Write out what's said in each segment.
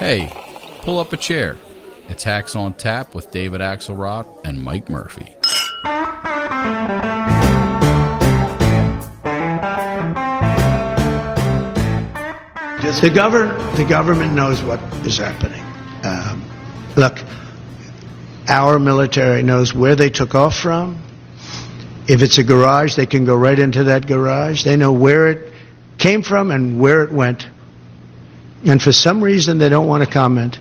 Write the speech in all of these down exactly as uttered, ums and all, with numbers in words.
Hey, pull up a chair. It's Hacks on Tap with David Axelrod and Mike Murphy. The, govern, the government knows what is happening. Um, look, our military knows where they took off from. If it's a garage, they can go right into that garage. They know where it came from and where it went. And for some reason, they don't want to comment.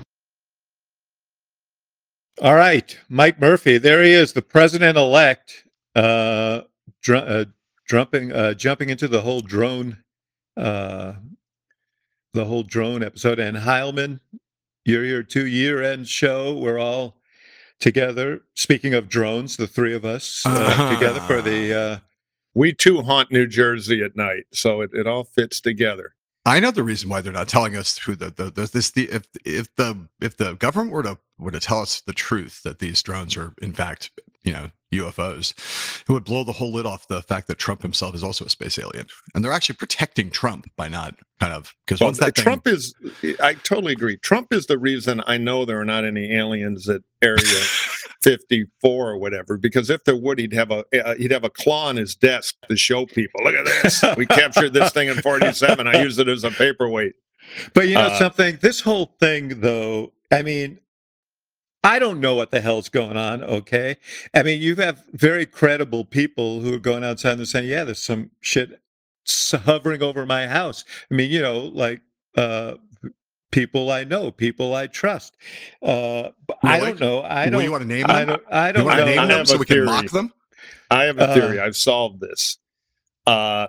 All right, Mike Murphy. There he is, the president-elect, uh, dr- uh, jumping, uh, jumping into the whole drone, uh, the whole drone episode. And Heilman, you're your two year-end show. We're all together. Speaking of drones, the three of us uh, uh-huh. together for the. Uh, we too haunt New Jersey at night, so it, it all fits together. I know the reason why they're not telling us who the, the, the this the if if the if the government were to were to tell us the truth that these drones are in fact, you know, U F Os, it would blow the whole lid off the fact that Trump himself is also a space alien, and they're actually protecting Trump by not kind of because well, once that Trump thing, is, I totally agree. Trump is the reason I know there are not any aliens at Area fifty-four or whatever. Because if there would, he'd have a uh, he'd have a claw on his desk to show people. Look at this. We captured this thing in forty-seven. I used it as a paperweight. But you know uh, something. This whole thing, though. I mean. I don't know what the hell's going on, okay? I mean, you have very credible people who are going outside and saying, yeah, there's some shit hovering over my house. I mean, you know, like uh, people I know, people I trust. Uh, I don't know. I don't. Well, you want to name them? I don't, I don't you want know. to name them so we theory. can mock them? I have a theory. Uh, I've solved this. Uh,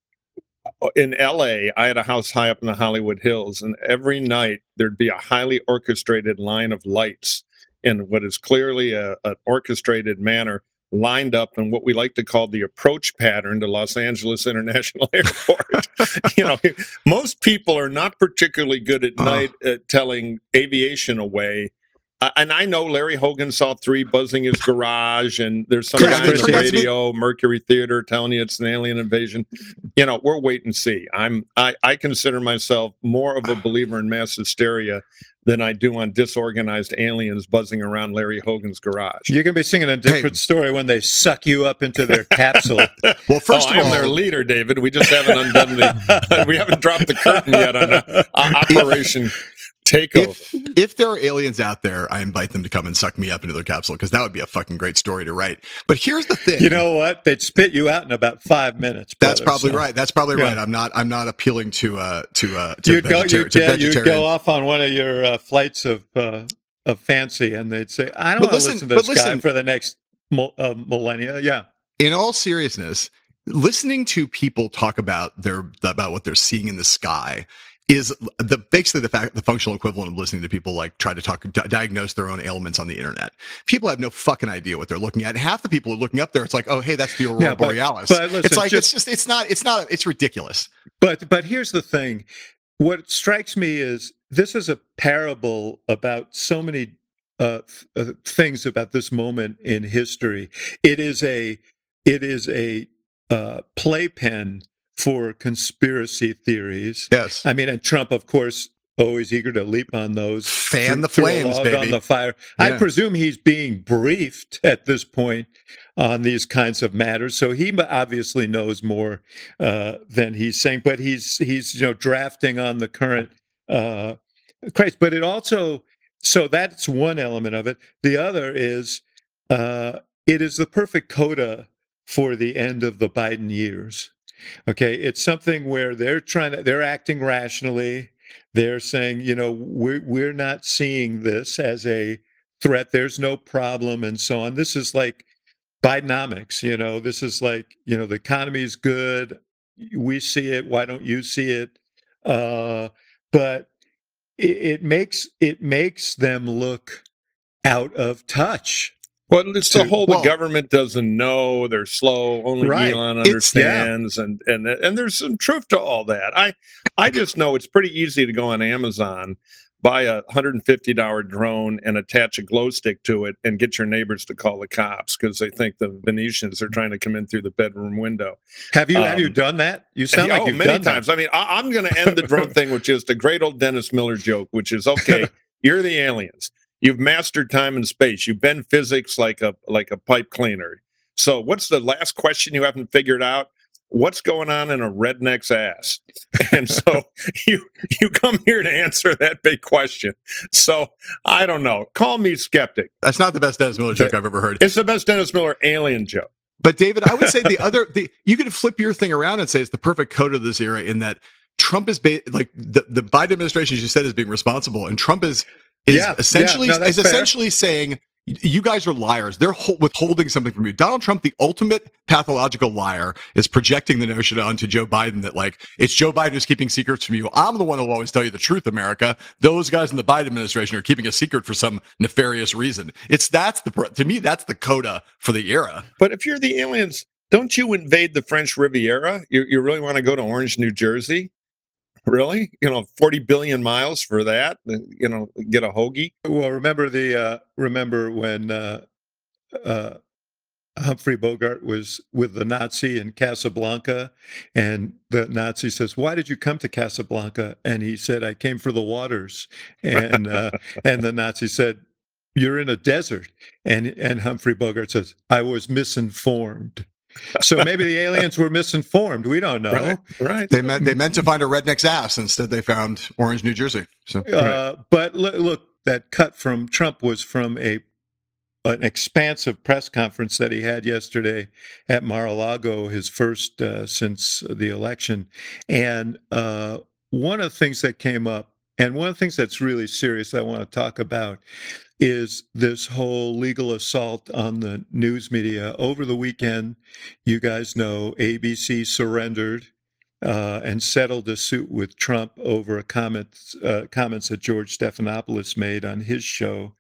in L A, I had a house high up in the Hollywood Hills, and every night there'd be a highly orchestrated line of lights in what is clearly a, an orchestrated manner lined up in what we like to call the approach pattern to Los Angeles International Airport. You know, most people are not particularly good at uh. night at telling aviation away. Uh, and I know Larry Hogan saw three buzzing his garage, and there's some guy on the radio, Mercury Theater, telling you it's an alien invasion. You know, we're wait and see. I'm I, I consider myself more of a believer in mass hysteria than I do on disorganized aliens buzzing around Larry Hogan's garage. You're going to be singing a different hey. story when they suck you up into their capsule. Well, first oh, of all, I'm their leader, David. We just haven't undone the. We haven't dropped the curtain yet on uh, Operation Takeover. If, if there are aliens out there, I invite them to come and suck me up into their capsule because that would be a fucking great story to write. But here's the thing: you know what? They'd spit you out in about five minutes. Brother, That's probably so. right. That's probably yeah. right. I'm not. I'm not appealing to uh to uh to you'd go, vegetar- you'd, to yeah, vegetarian. You'd go off on one of your uh, flights of uh, of fancy, and they'd say, "I don't want to listen to this listen, guy for the next uh, millennia." Yeah. In all seriousness, listening to people talk about their about what they're seeing in the sky is the basically the fact the functional equivalent of listening to people like try to talk di- diagnose their own ailments on the internet. People have no fucking idea what they're looking at. And half the people are looking up there. It's like, oh, hey, that's the aurora yeah, but, borealis. But listen, it's like just, it's just it's not it's not it's ridiculous. But but here's the thing: what strikes me is this is a parable about so many uh, uh, things about this moment in history. It is a it is a uh, playpen for conspiracy theories. Yes. I mean, and Trump, of course, always eager to leap on those. Fan the flames, baby. On the fire. Yeah. I presume he's being briefed at this point on these kinds of matters. So he obviously knows more uh, than he's saying, but he's, he's, you know, drafting on the current uh, craze. But it also, so that's one element of it. The other is, uh, it is the perfect coda for the end of the Biden years. Okay, it's something where they're trying to, they're acting rationally. They're saying, you know, we're we're not seeing this as a threat. There's no problem, and so on. This is like Bidenomics. You know, this is like, you know, the economy is good. We see it. Why don't you see it? Uh, but it, it makes it makes them look out of touch. Well, it's to, the whole well, the government doesn't know, they're slow, only right. Elon It's, understands, yeah. and, and and there's some truth to all that. I I just know it's pretty easy to go on Amazon, buy a one hundred fifty dollars drone and attach a glow stick to it and get your neighbors to call the cops because they think the Venetians are trying to come in through the bedroom window. Have you have you Um, done that? You sound like oh, you've many done times. that. I mean, I, I'm going to end the drone thing with just a great old Dennis Miller joke, which is okay. You're the aliens. You've mastered time and space. You bend physics like a like a pipe cleaner. So, what's the last question you haven't figured out? What's going on in a redneck's ass? And so you you come here to answer that big question. So I don't know. Call me skeptic. That's not the best Dennis Miller joke I've ever heard. It's the best Dennis Miller alien joke. But David, I would say the other, the you could flip your thing around and say it's the perfect code of this era in that Trump is ba- like the, the Biden administration, as you said, is being responsible, and Trump is is Yeah, essentially yeah, no, that's is fair. essentially saying you guys are liars. They're ho- withholding something from you. Donald Trump, the ultimate pathological liar, is projecting the notion onto Joe Biden that like it's Joe Biden who's keeping secrets from you. I'm the one who will always tell you the truth, America. Those guys in the Biden administration are keeping a secret for some nefarious reason. It's that's the pro- to me that's the coda for the era. But if you're the aliens, don't you invade the French Riviera? You, you really want to go to Orange, New Jersey? Really? You know, forty billion miles for that? You know, get a hoagie? Well, remember the uh, remember when uh, uh, Humphrey Bogart was with the Nazi in Casablanca, and the Nazi says, "Why did you come to Casablanca?" And he said, "I came for the waters." And uh, and the Nazi said, "You're in a desert." And and Humphrey Bogart says, "I was misinformed." So maybe the aliens were misinformed. We don't know. Right. Right. They meant they meant to find a redneck's ass. Instead, they found Orange, New Jersey. So Uh, but look, look, that cut from Trump was from a an expansive press conference that he had yesterday at Mar-a-Lago, his first uh, since the election. And uh, one of the things that came up, and one of the things that's really serious I want to talk about, is this whole legal assault on the news media. Over the weekend, you guys know A B C surrendered uh, and settled a suit with Trump over a comment, uh, comments that George Stephanopoulos made on his show,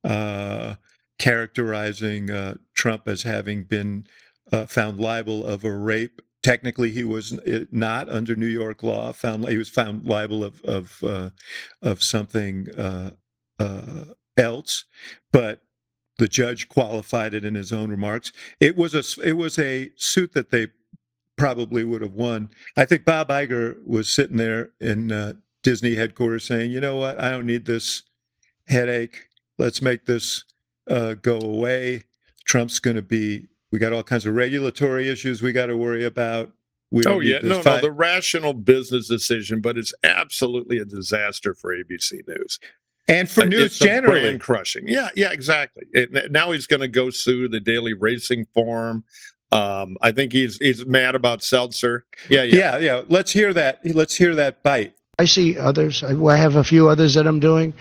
uh, characterizing uh, Trump as having been uh, found liable of a rape. Technically, he was not under New York law. Found he was found liable of of uh, of something uh, uh, else, but the judge qualified it in his own remarks. It was a it was a suit that they probably would have won. I think Bob Iger was sitting there in uh, Disney headquarters saying, "You know what? I don't need this headache. Let's make this uh, go away. Trump's going to be. We got all kinds of regulatory issues we got to worry about. We don't Oh, need yeah. this No, no, fight." the rational business decision, but it's absolutely a disaster for A B C News. And for Uh, news it's a generally. brand crushing. Yeah, yeah, exactly. It, now he's going to go sue the Daily Racing Form. Um, I think he's he's mad about Seltzer. Yeah, yeah. Yeah, yeah. Let's hear that. Let's hear that bite. I see others. I, I have a few others that I'm doing.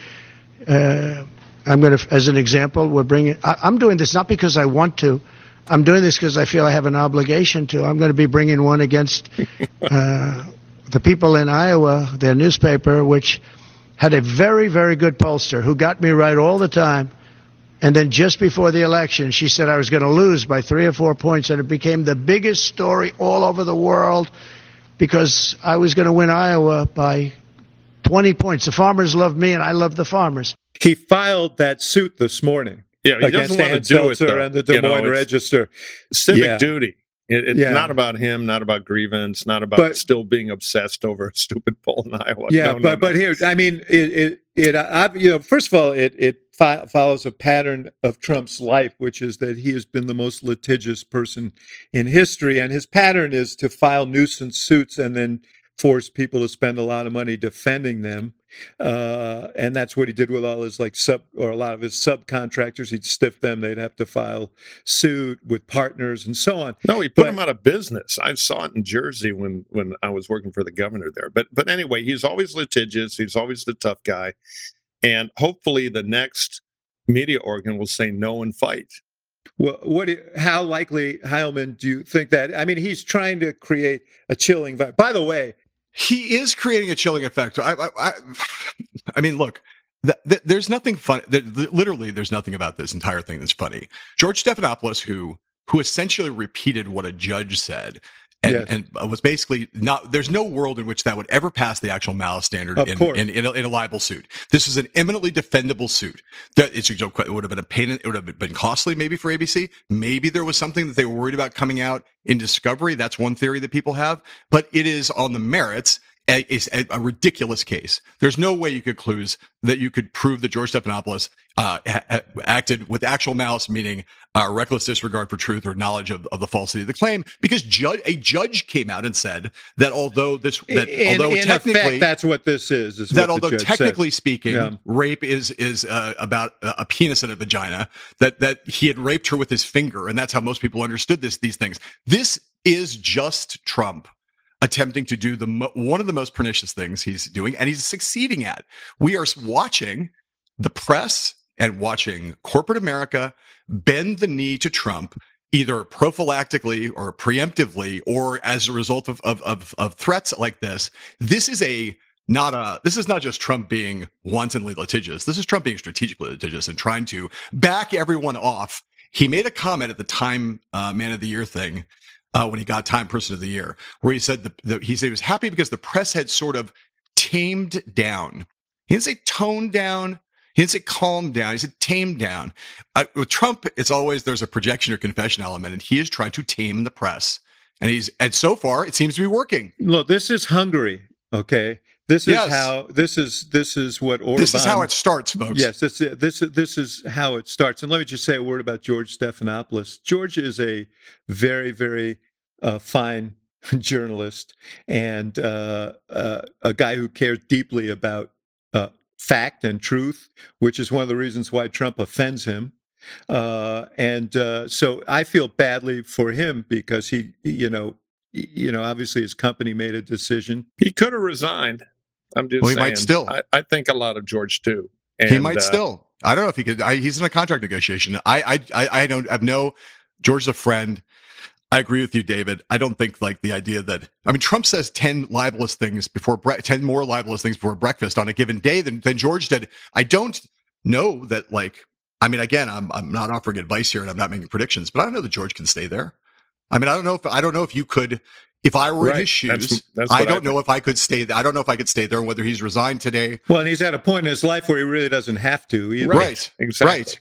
Uh, I'm going to, as an example, we're bringing. I, I'm doing this not because I want to. I'm doing this because I feel I have an obligation to. I'm going to be bringing one against uh, the people in Iowa, their newspaper, which had a very, very good pollster who got me right all the time. And then just before the election, she said I was going to lose by three or four points, and it became the biggest story all over the world because I was going to win Iowa by twenty points. The farmers love me, and I love the farmers. He filed that suit this morning Yeah, he against doesn't want Ann to do it, Seltzer though. and the Des You know, Moines it's Register. civic Yeah. duty. It, it's Yeah. not about him, not about grievance, not about But- still being obsessed over a stupid poll in Iowa. Yeah, No, no, but no. but here, I mean, it it it I, you know, first of all, it it fi- follows a pattern of Trump's life, which is that he has been the most litigious person in history, and his pattern is to file nuisance suits and then force people to spend a lot of money defending them. Uh, and that's what he did with all his like sub or a lot of his subcontractors. He'd stiff them; they'd have to file suit with partners and so on. No, he put But- him out of business. I saw it in Jersey when when I was working for the governor there. But but anyway, he's always litigious. He's always the tough guy, and hopefully the next media organ will say no and fight. Well, what? do you- How likely, Heilman, do you think that? I mean, he's trying to create a chilling vibe. By the way, he is creating a chilling effect. I, I, I, I mean, look, th- th- there's nothing fun. Th- literally, there's nothing about this entire thing that's funny. George Stephanopoulos, who who essentially repeated what a judge said, And, Yes. and was basically not. There's no world in which that would ever pass the actual malice standard Of in, course. in, in, a, in a libel suit. This is an eminently defendable suit. That it's, it would have been a pain. It would have been costly, maybe for A B C. Maybe there was something that they were worried about coming out in Discovery. That's one theory that people have. But it is on the merits. Is a, a ridiculous case. There's no way you could clues that you could prove that George Stephanopoulos uh, ha- acted with actual malice, meaning uh, reckless disregard for truth or knowledge of, of the falsity of the claim, because ju- a judge came out and said that although this, that in, although in technically effect, that's what this is. is that what the although judge technically said. speaking, Yeah. rape is is uh, about a, a penis and a vagina, that that he had raped her with his finger, and that's how most people understood this. These things. This is just Trump attempting to do the mo- one of the most pernicious things he's doing, and he's succeeding at. We are watching the press and watching corporate America bend the knee to Trump, either prophylactically or preemptively, or as a result of of of, of threats like this. This is a not a. This is not just Trump being wantonly litigious. This is Trump being strategically litigious and trying to back everyone off. He made a comment at the Time uh, Man of the Year thing. Uh, when he got Time Person of the Year, where he said the, the, he said he was happy because the press had sort of tamed down. He didn't say toned down. He didn't say calmed down. He said tamed down. Uh, with Trump, it's always there's a projection or confession element, and he is trying to tame the press. And he's and so far it seems to be working. Look, this is Hungary. Okay, this is Yes. how this is this is what Orban. This is how it starts, folks. Yes, this this this is how it starts. And let me just say a word about George Stephanopoulos. George is a very very uh, fine journalist and uh, uh, a guy who cares deeply about uh, fact and truth, which is one of the reasons why Trump offends him. Uh, and uh, so I feel badly for him because he, you know, you know, obviously his company made a decision. He could have resigned. I'm just Well, he saying. might still. I, I think a lot of George too. he And, might uh, still. I don't know if he could. I, he's in a contract negotiation. I, I, I, I don't. I have no. George's a friend. I agree with you, David. I don't think like the idea that I mean, Trump says ten libelous things before bre- ten more libelous things before breakfast on a given day than than George did. I don't know that. Like, I mean, again, I'm I'm not offering advice here, and I'm not making predictions, but I don't know that George can stay there. I mean, I don't know if I don't know if you could. If I were in Right. his shoes, That's- that's I what I don't know if I could stay. I don't know if I could stay there, and whether he's resigned today. Well, and he's at a point in his life where he really doesn't have to either. Right. Exactly. Right.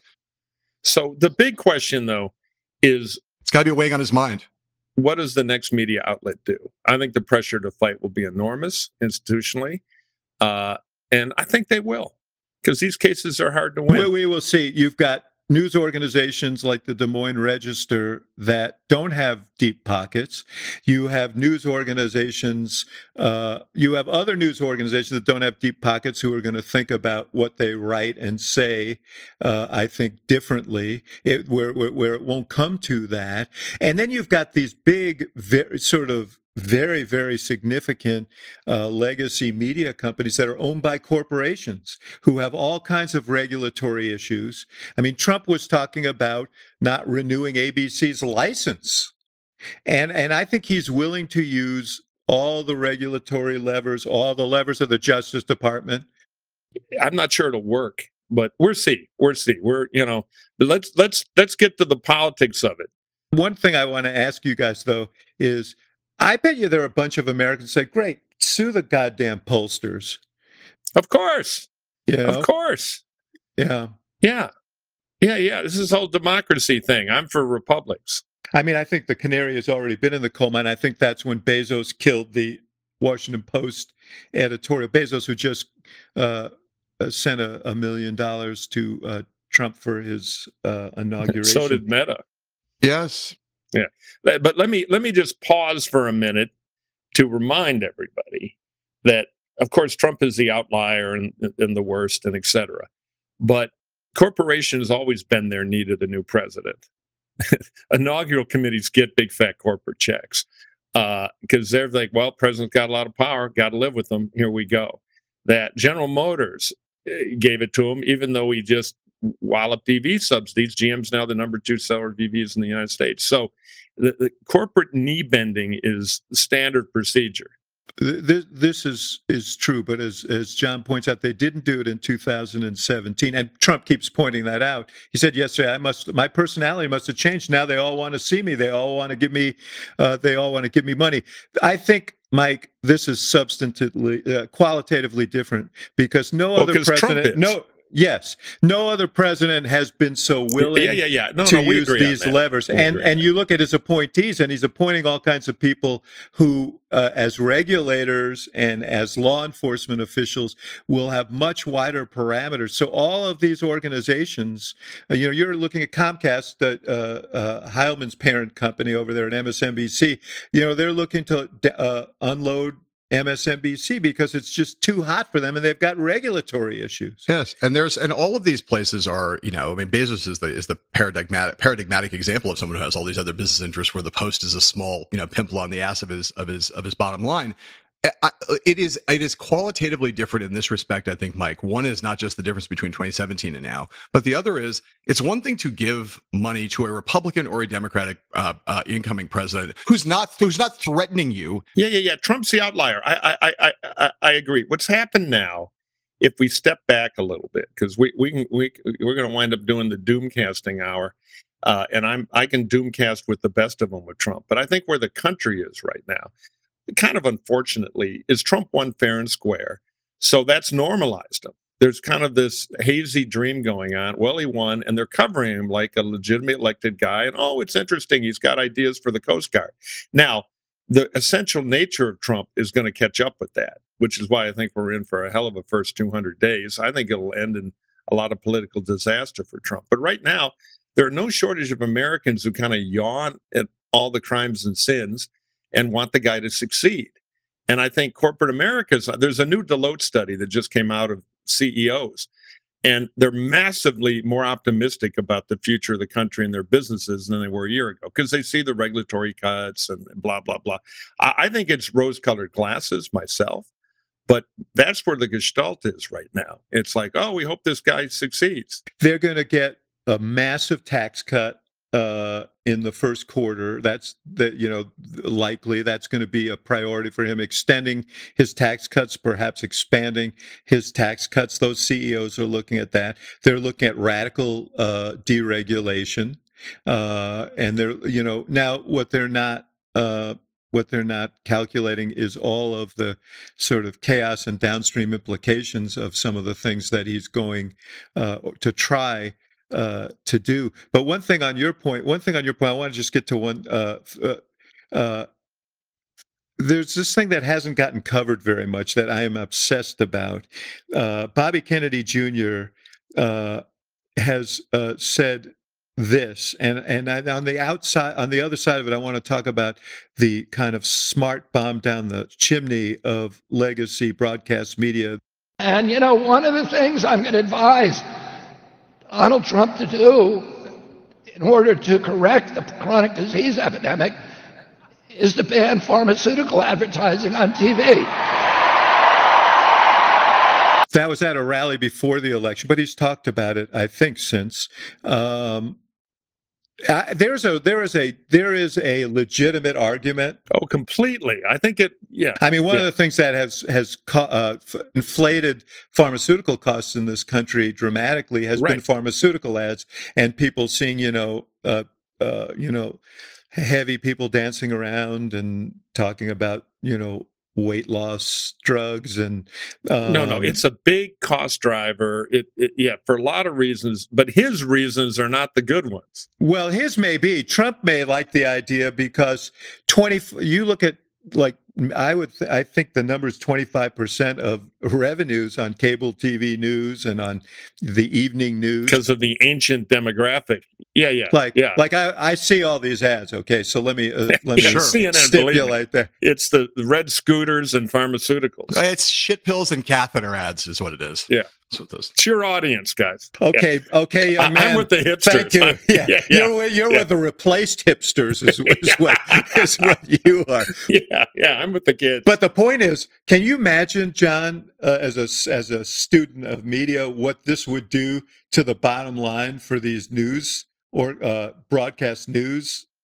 So the big question, though, is It's got to be weighing on his mind. what does the next media outlet do? I think the pressure to fight will be enormous institutionally, uh, and I think they will, because these cases are hard to win. We, we will see. You've got news organizations like the Des Moines Register that don't have deep pockets. You have news organizations, uh, you have other news organizations that don't have deep pockets who are going to think about what they write and say, uh, I think, differently, it, where, where, where it won't come to that. And then you've got these big, very sort of very, very significant uh, legacy media companies that are owned by corporations who have all kinds of regulatory issues. I mean, Trump was talking about not renewing A B C's license. And, and I think he's willing to use all the regulatory levers, all the levers of the Justice Department. I'm not sure it'll work, but we'll see. We'll see. We're, you know, let's let's let's get to the politics of it. One thing I want to ask you guys, though, is I bet you there are a bunch of Americans who say, great, sue the goddamn pollsters. Of course. You know? Of course. Yeah. Yeah. Yeah, yeah. This is a whole democracy thing. I'm for republics. I mean, I think the canary has already been in the coal mine. I think that's when Bezos killed the Washington Post editorial. Bezos, who just uh, uh, sent a, a million dollars to uh, Trump for his uh, inauguration. So did Meta. Yes. Yeah. But let me let me just pause for a minute to remind everybody that, of course, Trump is the outlier and, and the worst, and et cetera. But corporations always bend their knee to the new president. Inaugural committees get big fat corporate checks because uh, they're like, well, president's got a lot of power, got to live with them. Here we go. That General Motors gave it to him, even though he just walloped E V subsidies. G M's now the number two seller of E Vs in the United States. So the, the corporate knee bending is standard procedure. This, this is is true, but as as John points out, they didn't do it in two thousand seventeen, and Trump keeps pointing that out. He said yesterday, "I must, my personality must have changed. Now they all want to see me. They all want to give me, uh, they all want to give me money." I think, Mike, this is substantively, uh, qualitatively different because no Well, other 'cause Trump president, is. no. Yes, no other president has been so willing Yeah, yeah, yeah. No, to no, we use agree on these that. levers. We And agree on and you look at his appointees, and he's appointing all kinds of people who, uh, as regulators and as law enforcement officials, will have much wider parameters. So all of these organizations, uh, you know, you're looking at Comcast, uh, uh, Heilman's parent company over there at M S N B C. You know, they're looking to uh, unload M S N B C because it's just too hot for them, and they've got regulatory issues. Yes, and there's and all of these places are, you know, I mean, Bezos is the is the paradigmatic paradigmatic example of someone who has all these other business interests, where the Post is a small, you know, pimple on the ass of his of his of his bottom line. I, it is it is qualitatively different in this respect, I think, Mike. One is not just the difference between twenty seventeen and now, but the other is it's one thing to give money to a Republican or a Democratic uh, uh, incoming president who's not who's not threatening you. Yeah, yeah, yeah. Trump's the outlier. I, I, I, I, I agree. What's happened now, if we step back a little bit, because we, we, can, we, we're going to wind up doing the doomcasting hour, uh, and I'm, I can doomcast with the best of them with Trump. But I think where the country is right now, kind of unfortunately, is Trump won fair and square, so that's normalized him. There's kind of this hazy dream going on. Well, he won, and they're covering him like a legitimate elected guy. And oh, it's interesting. He's got ideas for the Coast Guard. Now, the essential nature of Trump is going to catch up with that, which is why I think we're in for a hell of a first two hundred days. I think it'll end in a lot of political disaster for Trump. But right now, there are no shortage of Americans who kind of yawn at all the crimes and sins and want the guy to succeed. And I think corporate America's, there's a new Deloitte study that just came out of C E Os, and they're massively more optimistic about the future of the country and their businesses than they were a year ago because they see the regulatory cuts and blah, blah, blah. I, I think it's rose-colored glasses myself, but that's where the gestalt is right now. It's like, oh, we hope this guy succeeds. They're going to get a massive tax cut uh, in the first quarter. That's that, you know, likely that's going to be a priority for him, extending his tax cuts, perhaps expanding his tax cuts. Those C E Os are looking at that. They're looking at radical uh, deregulation. Uh, and they're, you know, now what they're not, uh, what they're not calculating is all of the sort of chaos and downstream implications of some of the things that he's going uh, to try uh, to do. But one thing on your point, one thing on your point, I want to just get to one. Uh, uh, uh, there's this thing that hasn't gotten covered very much that I am obsessed about. Uh, Bobby Kennedy Junior Uh, has uh, said this, and and I, on the outside, on the other side of it, I want to talk about the kind of smart bomb down the chimney of legacy broadcast media. And you know, one of the things I'm going to advise Donald Trump to do in order to correct the chronic disease epidemic is to ban pharmaceutical advertising on T V. That was at a rally before the election, but he's talked about it, I think, since. Um, Uh, there's a there is a there is a legitimate argument. Oh, completely. I think it. Yeah. I mean, one yeah. of the things that has has co- uh, f- inflated pharmaceutical costs in this country dramatically has Right. been pharmaceutical ads and people seeing, you know, uh, uh, you know, heavy people dancing around and talking about, you know, weight loss drugs and um, No, no, it's a big cost driver. It, it, yeah, for a lot of reasons, but his reasons are not the good ones. well, his may be. Trump may like the idea because twenty. You look at like I would. Th- I think the number is twenty-five percent of revenues on cable T V news and on the evening news Because of the ancient demographic. Yeah, yeah. Like, yeah. like I, I see all these ads. Okay, so let me uh, let Yeah, me C N N, believe me. stipulate that. It's the red scooters and pharmaceuticals. It's shit pills and catheter ads, is what it is. Yeah. That's what those. It's your audience, guys. Okay, okay, young I- I'm man. with the hipsters. Thank you. I'm- Yeah, yeah, yeah, you're with- you're yeah. with the replaced hipsters, is, is what is what you are. Yeah, yeah. I'm with the kids. But the point is, can you imagine, John, uh, as a as a student of media, what this would do to the bottom line for these news or uh, broadcast news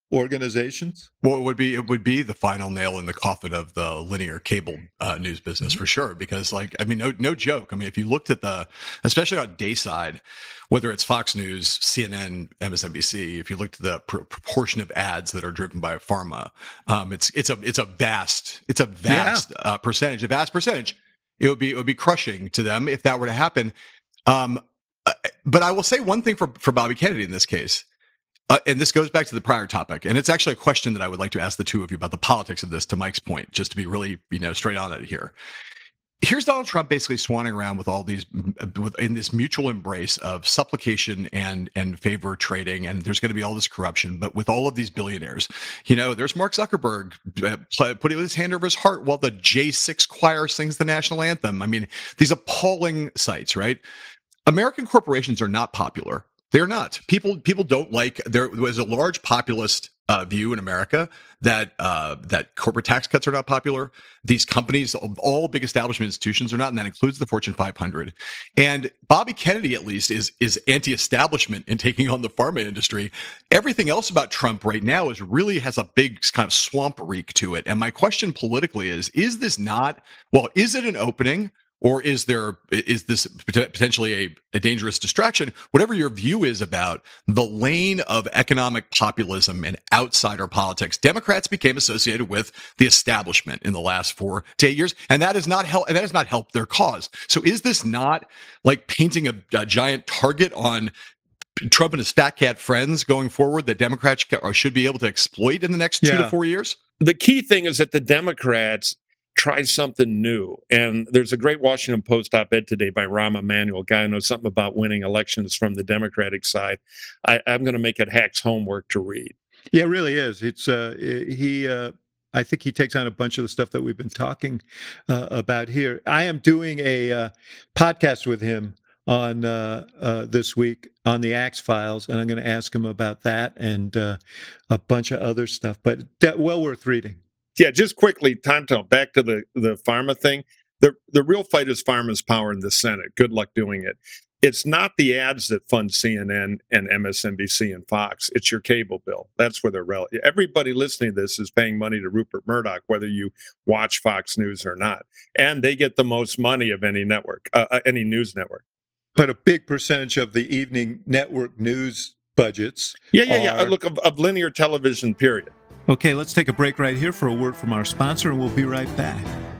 organizations? Well, it would be it would be the final nail in the coffin of the linear cable uh, news business for sure. Because, like, I mean, no no joke. I mean, if you looked at the, especially on day side, whether it's Fox News, C N N, M S N B C, if you looked at the pr- proportion of ads that are driven by pharma, um, it's it's a it's a vast it's a vast yeah. uh, percentage, a vast percentage. It would be it would be crushing to them if that were to happen. Um, but I will say one thing for for Bobby Kennedy in this case. Uh, and this goes back to the prior topic, and it's actually a question that I would like to ask the two of you about the politics of this. To Mike's point, just to be really, you know, straight on it here. Here's Donald Trump basically swanning around with all these, with, in this mutual embrace of supplication and and favor trading, and there's going to be all this corruption. But with all of these billionaires, you know, there's Mark Zuckerberg uh, putting his hand over his heart while the J six choir sings the national anthem. I mean, these appalling sights, right? American corporations are not popular. They're not. People people don't like. There was a large populist uh, view in America that uh, that corporate tax cuts are not popular. These companies, all big establishment institutions, are not, and that includes the Fortune five hundred. And Bobby Kennedy, at least, is is anti-establishment in taking on the pharma industry. Everything else about Trump right now is really has a big kind of swamp reek to it. And my question politically is: Is this not? Well, is it an opening? Or is there is this potentially a, a dangerous distraction? Whatever your view is about the lane of economic populism and outsider politics, Democrats became associated with the establishment in the last four to eight years, and that has not helped. And that has not helped their cause. So, is this not like painting a, a giant target on Trump and his fat cat friends going forward that Democrats should be able to exploit in the next two yeah. to four years? The key thing is that the Democrats try something new. And there's a great Washington Post op-ed today by Rahm Emanuel, guy who knows something about winning elections from the Democratic side. I, I'm going to make it Hack's homework to read. Yeah, it really is. It's uh, he. Uh, I think he takes on a bunch of the stuff that we've been talking uh, about here. I am doing a uh, podcast with him on uh, uh, this week on the Axe Files, and I'm going to ask him about that and uh, a bunch of other stuff. But that well worth reading. Yeah, just quickly, Tonto, back to the, the pharma thing. The the real fight is pharma's power in the Senate. Good luck doing it. It's not the ads that fund C N N and M S N B C and Fox. It's your cable bill. That's where they're relevant. Everybody listening to this is paying money to Rupert Murdoch, whether you watch Fox News or not. And they get the most money of any network, uh, any news network. But a big percentage of the evening network news budgets. Yeah, yeah, yeah. are... Look, of, of linear television, period. Okay, let's take a break right here for a word from our sponsor, and we'll be right back.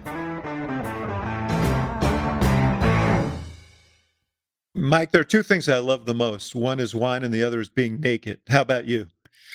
Mike, there are two things I love the most. One is wine, and the other is being naked. How about you?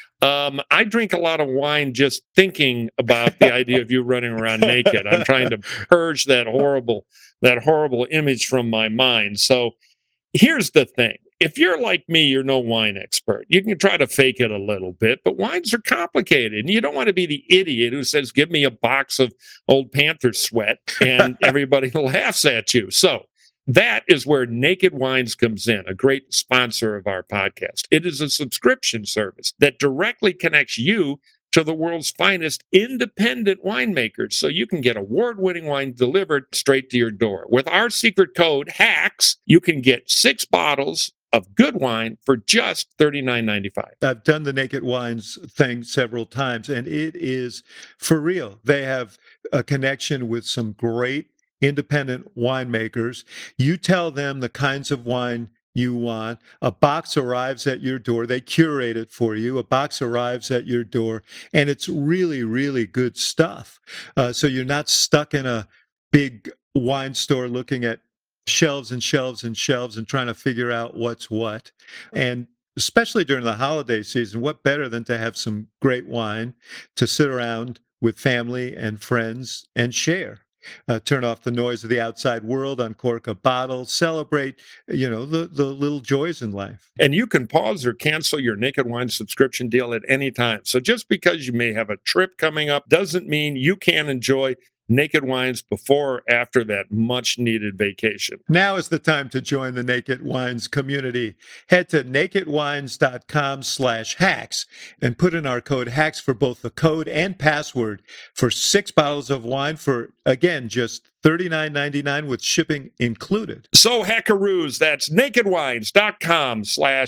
Um, I drink a lot of wine just thinking about the idea of you running around naked. I'm trying to purge that horrible, that horrible image from my mind. So here's the thing. If you're like me, you're no wine expert. You can try to fake it a little bit, but wines are complicated. And you don't want to be the idiot who says, give me a box of Old Panther sweat, and everybody laughs at you. So that is where Naked Wines comes in, a great sponsor of our podcast. It is a subscription service that directly connects you to the world's finest independent winemakers, so you can get award-winning wine delivered straight to your door. With our secret code HACKS, you can get six bottles of good wine for just thirty-nine ninety-five. I've done the Naked Wines thing several times, and it is for real. They have a connection with some great independent winemakers. You tell them the kinds of wine you want. A box arrives at your door. They curate it for you. A box arrives at your door, and it's really, really good stuff. Uh, so you're not stuck in a big wine store looking at shelves and shelves and shelves and trying to figure out what's what. And especially during the holiday season, what better than to have some great wine to sit around with family and friends and share. Uh, turn off the noise of the outside world, uncork a bottle, celebrate, you know, the, the little joys in life. And you can pause or cancel your Naked Wine subscription deal at any time. So just because you may have a trip coming up doesn't mean you can't enjoy Naked Wines before or after that much-needed vacation. Now is the time to join the Naked Wines community. Head to nakedwines.com slash hacks and put in our code HACKS for both the code and password for six bottles of wine for, again, just thirty-nine ninety-nine with shipping included. So hackaroos, that's nakedwines.com slash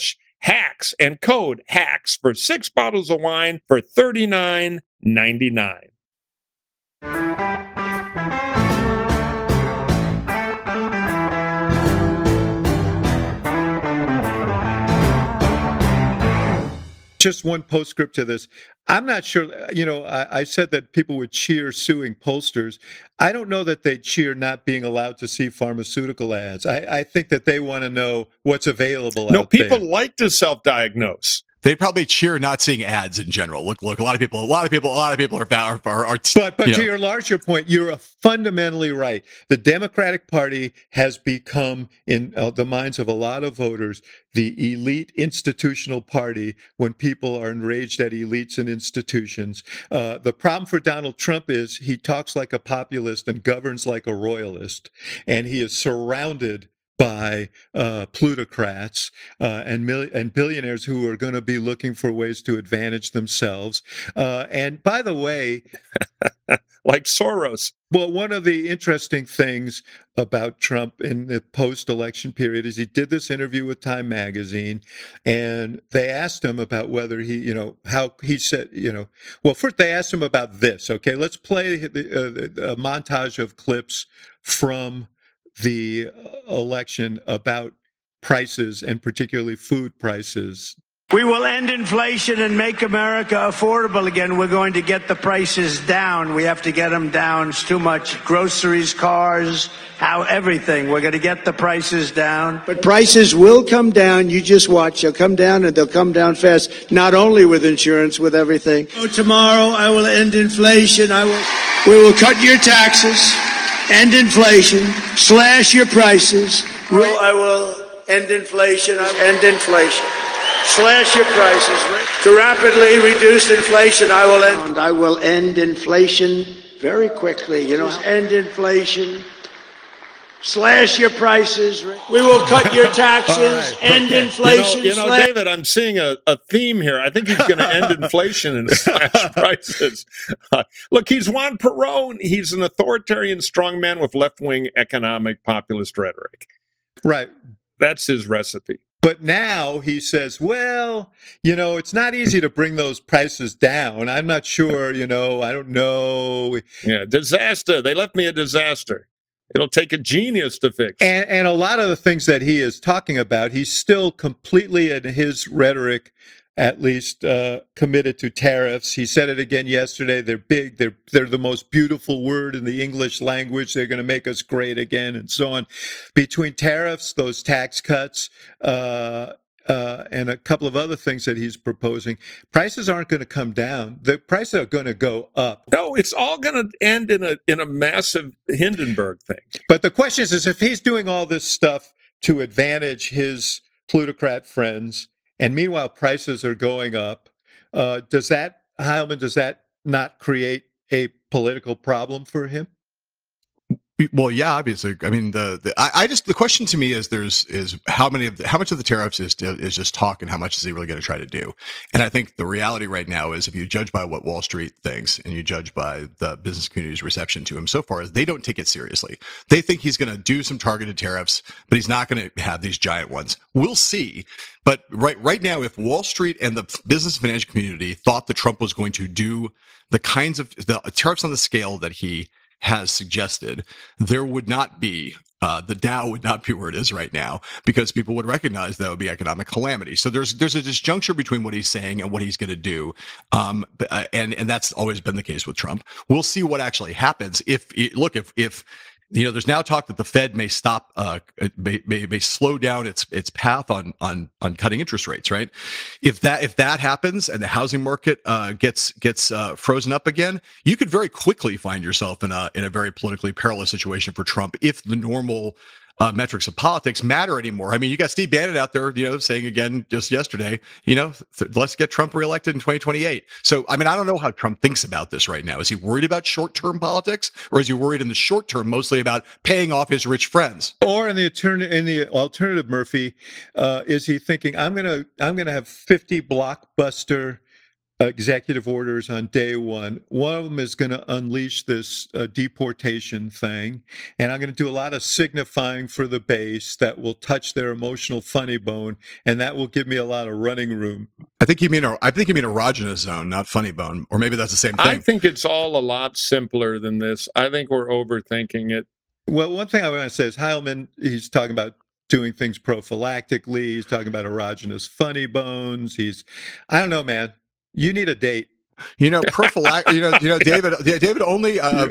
HACKS and code HACKS for six bottles of wine for thirty-nine ninety-nine. Just one postscript to this. I'm not sure, you know, I, I said that people would cheer suing pollsters. I don't know that they cheer not being allowed to see pharmaceutical ads. I, I think that they want to know what's available No, out people there. like to self-diagnose. They probably cheer not seeing ads in general. Look, look, a lot of people, a lot of people, a lot of people are, are, are, are But but you to know. your larger point, you're fundamentally right. The Democratic Party has become, in uh, the minds of a lot of voters, the elite institutional party when people are enraged at elites and institutions. Uh, the problem for Donald Trump is he talks like a populist and governs like a royalist, and he is surrounded by uh, plutocrats uh, and mil- and billionaires who are going to be looking for ways to advantage themselves. Uh, and by the way, Like Soros. well, one of the interesting things about Trump in the post-election period is he did this interview with Time Magazine, and they asked him about whether he, you know, how he said, you know, well, first they asked him about this. Okay, let's play the, uh, a montage of clips from the election about prices and particularly food prices. We will end inflation and make America affordable again. We're going to get the prices down. We have to get them down. It's too much. Groceries, cars, how everything. We're going to get the prices down. But prices will come down. You just watch. They'll come down, and they'll come down fast, not only with insurance, with everything. Oh, tomorrow I will end inflation. I will. We will cut your taxes, end inflation, slash your prices. Will, I will end inflation. I will end inflation. Slash your prices. To rapidly reduce inflation, I will end. I will end inflation very quickly. You know, end inflation. Slash your prices. We will cut your taxes. right, End okay. inflation. You know, you know slash- David, I'm seeing a, a theme here. I think he's going to end inflation and slash prices. Uh, look, he's Juan Perón. He's an authoritarian strongman with left-wing economic populist rhetoric. Right. That's his recipe. But now he says, well, you know, it's not easy to bring those prices down. I'm not sure, you know, I don't know. Yeah, disaster. They left me a disaster. It'll take a genius to fix. And, and a lot of the things that he is talking about, he's still completely in his rhetoric, at least uh, committed to tariffs. He said it again yesterday. They're big. They're they're the most beautiful word in the English language. They're going to make us great again, and so on. Between tariffs, those tax cuts, uh, uh, and a couple of other things that he's proposing, prices aren't going to come down. The prices are going to go up. No, it's all going to end in a in a massive Hindenburg thing. But the question is, is if he's doing all this stuff to advantage his plutocrat friends, and meanwhile prices are going up, uh, does that, Heilman, does that not create a political problem for him? Well, yeah, obviously. I mean, the, the I, I just the question to me is there's is how many of the, how much of the tariffs is is just talk and how much is he really going to try to do? And I think the reality right now is if you judge by what Wall Street thinks and you judge by the business community's reception to him so far, is they don't take it seriously. They think he's going to do some targeted tariffs, but he's not going to have these giant ones. We'll see. But right right now, if Wall Street and the business and financial community thought that Trump was going to do the kinds of the tariffs on the scale that he has suggested, there would not be uh, the Dow would not be where it is right now because people would recognize that would be economic calamity. So there's there's a disjuncture between what he's saying and what he's going to do, um, and and that's always been the case with Trump. We'll see what actually happens. If look if if you know, there's now talk that the Fed may stop, uh, may, may may slow down its its path on on on cutting interest rates. Right? If that if that happens and the housing market uh, gets gets uh, frozen up again, you could very quickly find yourself in a in a very politically perilous situation for Trump if the normal Uh, metrics of politics matter anymore. I mean, you got Steve Bannon out there, you know, saying again just yesterday, you know, th- let's get Trump reelected in twenty twenty-eight. So, I mean, I don't know how Trump thinks about this right now. Is he worried about short-term politics, or is he worried in the short term mostly about paying off his rich friends? Or in the altern- in the alternative, Murphy, uh, is he thinking I'm gonna I'm gonna have fifty blockbuster executive orders on day one. One of them is going to unleash this uh, deportation thing, and I'm going to do a lot of signifying for the base that will touch their emotional funny bone, and that will give me a lot of running room. I think you mean a, I think you mean erogenous zone, not funny bone, or maybe that's the same thing. I think it's all a lot simpler than this. I think we're overthinking it. Well, one thing I want to say is Heilman, he's talking about doing things prophylactically. He's talking about erogenous funny bones. He's, I don't know, man. You need a date. You know, prophylactic. You know, you know, David. David only. Uh,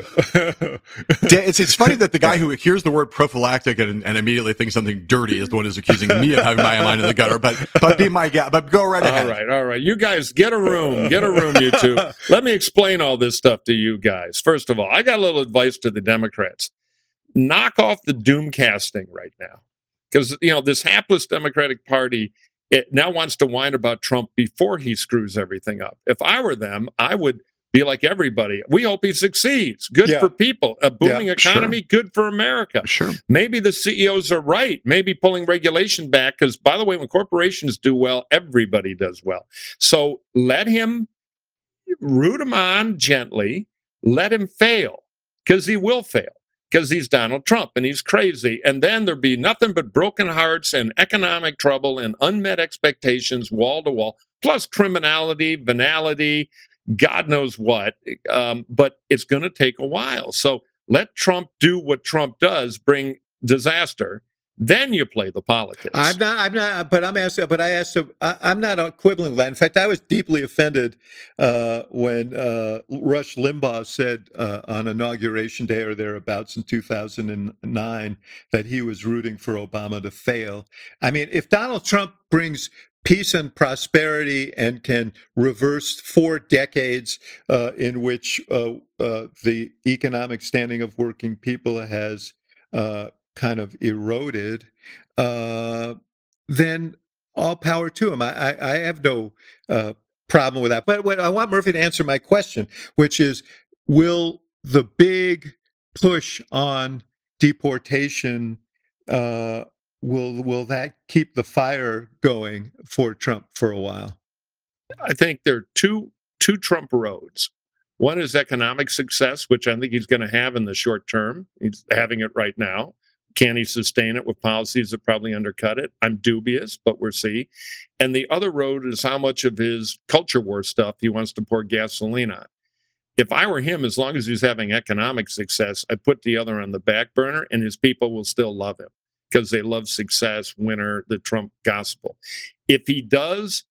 it's it's funny that the guy who hears the word prophylactic and, and immediately thinks something dirty is the one who's accusing me of having my mind in the gutter. But but be my guy. But go right ahead. All right, all right. You guys get a room. Get a room, you two. Let me explain all this stuff to you guys. First of all, I got a little advice to the Democrats. Knock off the doom casting right now, because you know this hapless Democratic Party. It now wants to whine about Trump before he screws everything up. If I were them, I would be like everybody. We hope he succeeds. Good Yeah. for people. A booming Yeah, economy, sure. good for America. Sure. Maybe the C E Os are right. Maybe pulling regulation back, because, by the way, when corporations do well, everybody does well. So let him, root him on gently, let him fail, because he will fail. Because he's Donald Trump and he's crazy. And then there'd be nothing but broken hearts and economic trouble and unmet expectations wall to wall, plus criminality, venality, God knows what. Um, but it's going to take a while. So let Trump do what Trump does, bring disaster. Then you play the politics. I'm not. I'm not. But I'm asking. But I asked. I, I'm not equivalent to that. In fact, I was deeply offended uh, when uh, Rush Limbaugh said uh, on Inauguration Day or thereabouts in two thousand nine that he was rooting for Obama to fail. I mean, if Donald Trump brings peace and prosperity and can reverse four decades uh, in which uh, uh, the economic standing of working people has uh, kind of eroded, uh, then all power to him. I, I, I have no uh, problem with that. But what, I want Murphy to answer my question, which is, will the big push on deportation, uh, will will that keep the fire going for Trump for a while? I think there are two two Trump roads. One is economic success, which I think he's going to have in the short term. He's having it right now. Can he sustain it with policies that probably undercut it? I'm dubious, but we'll see. And the other road is how much of his culture war stuff he wants to pour gasoline on. If I were him, as long as he's having economic success, I'd put the other on the back burner, and his people will still love him because they love success, winner, the Trump gospel. If he does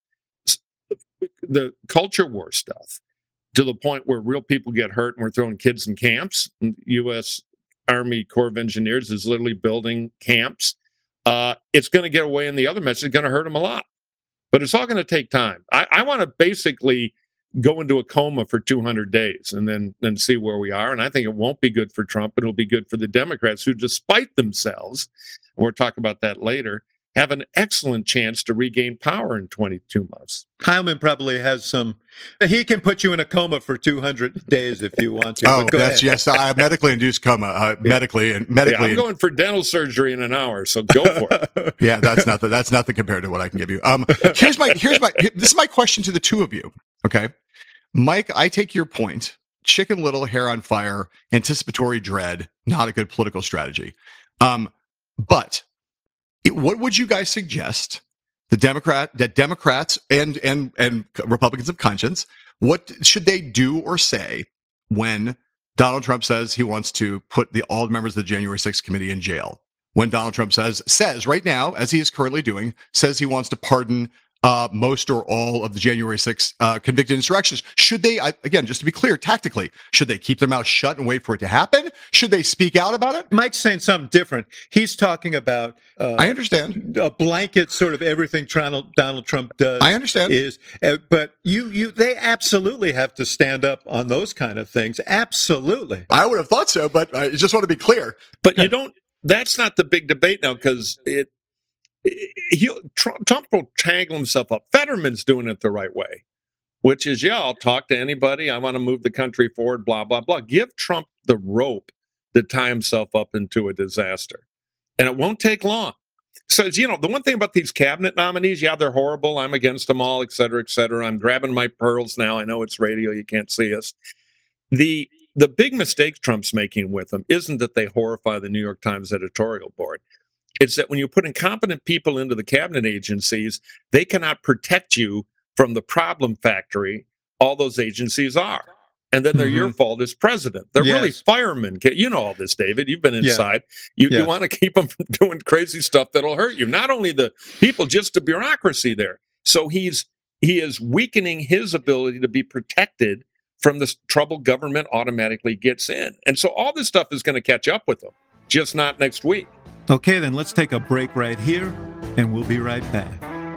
the culture war stuff to the point where real people get hurt and we're throwing kids in camps, and U S Army Corps of Engineers is literally building camps, uh, it's going to get away in the other message. It's going to hurt him a lot. But it's all going to take time. I, I want to basically go into a coma for two hundred days and then, then see where we are. And I think it won't be good for Trump, but it'll be good for the Democrats who, despite themselves, and we'll talk about that later, have an excellent chance to regain power in twenty-two months. Heilman probably has some. He can put you in a coma for two hundred days if you want to. Oh, but go that's ahead. yes. I medically induced coma. Uh, Yeah. Medically and Yeah, medically. I'm going for dental surgery in an hour, so go for it. Yeah, that's nothing. That's nothing compared to what I can give you. Um, here's my here's my this is my question to the two of you. Okay, Mike, I take your point. Chicken Little, hair on fire, anticipatory dread, not a good political strategy. Um, but it, what would you guys suggest? The Democrat that Democrats and and and Republicans of conscience, what should they do or say when Donald Trump says he wants to put the all members of the January sixth committee in jail? When Donald Trump says says right now, as he is currently doing, says he wants to pardon uh, most or all of the January sixth uh, convicted insurrectionists. Should they, I, again, just to be clear, tactically, should they keep their mouth shut and wait for it to happen? Should they speak out about it? Mike's saying something different. He's talking about uh, I understand. a blanket sort of everything Donald, Donald Trump does. I understand. Is, uh, but you, you, they absolutely have to stand up on those kind of things. Absolutely. I would have thought so, but I just want to be clear. But you don't. That's not the big debate now, because it. He Trump, Trump will tangle himself up. Fetterman's doing it the right way, which is, yeah, I'll talk to anybody. I want to move the country forward. Blah blah blah. Give Trump the rope to tie himself up into a disaster, and it won't take long. So, you know, the one thing about these cabinet nominees, yeah, they're horrible. I'm against them all, et cetera, et cetera. I'm grabbing my pearls now. I know it's radio. You can't see us. The the big mistake Trump's making with them isn't that they horrify the New York Times editorial board. It's that when you put incompetent people into the cabinet agencies, they cannot protect you from the problem factory all those agencies are. And then they're mm-hmm. your fault as president. They're yes. really firemen. You know all this, David. You've been inside. Yeah. You, yes. you want to keep them from doing crazy stuff that'll hurt you. Not only the people, just the bureaucracy there. So he's he is weakening his ability to be protected from the trouble government automatically gets in. And so all this stuff is going to catch up with them, just not next week. Okay, then let's take a break right here, and we'll be right back.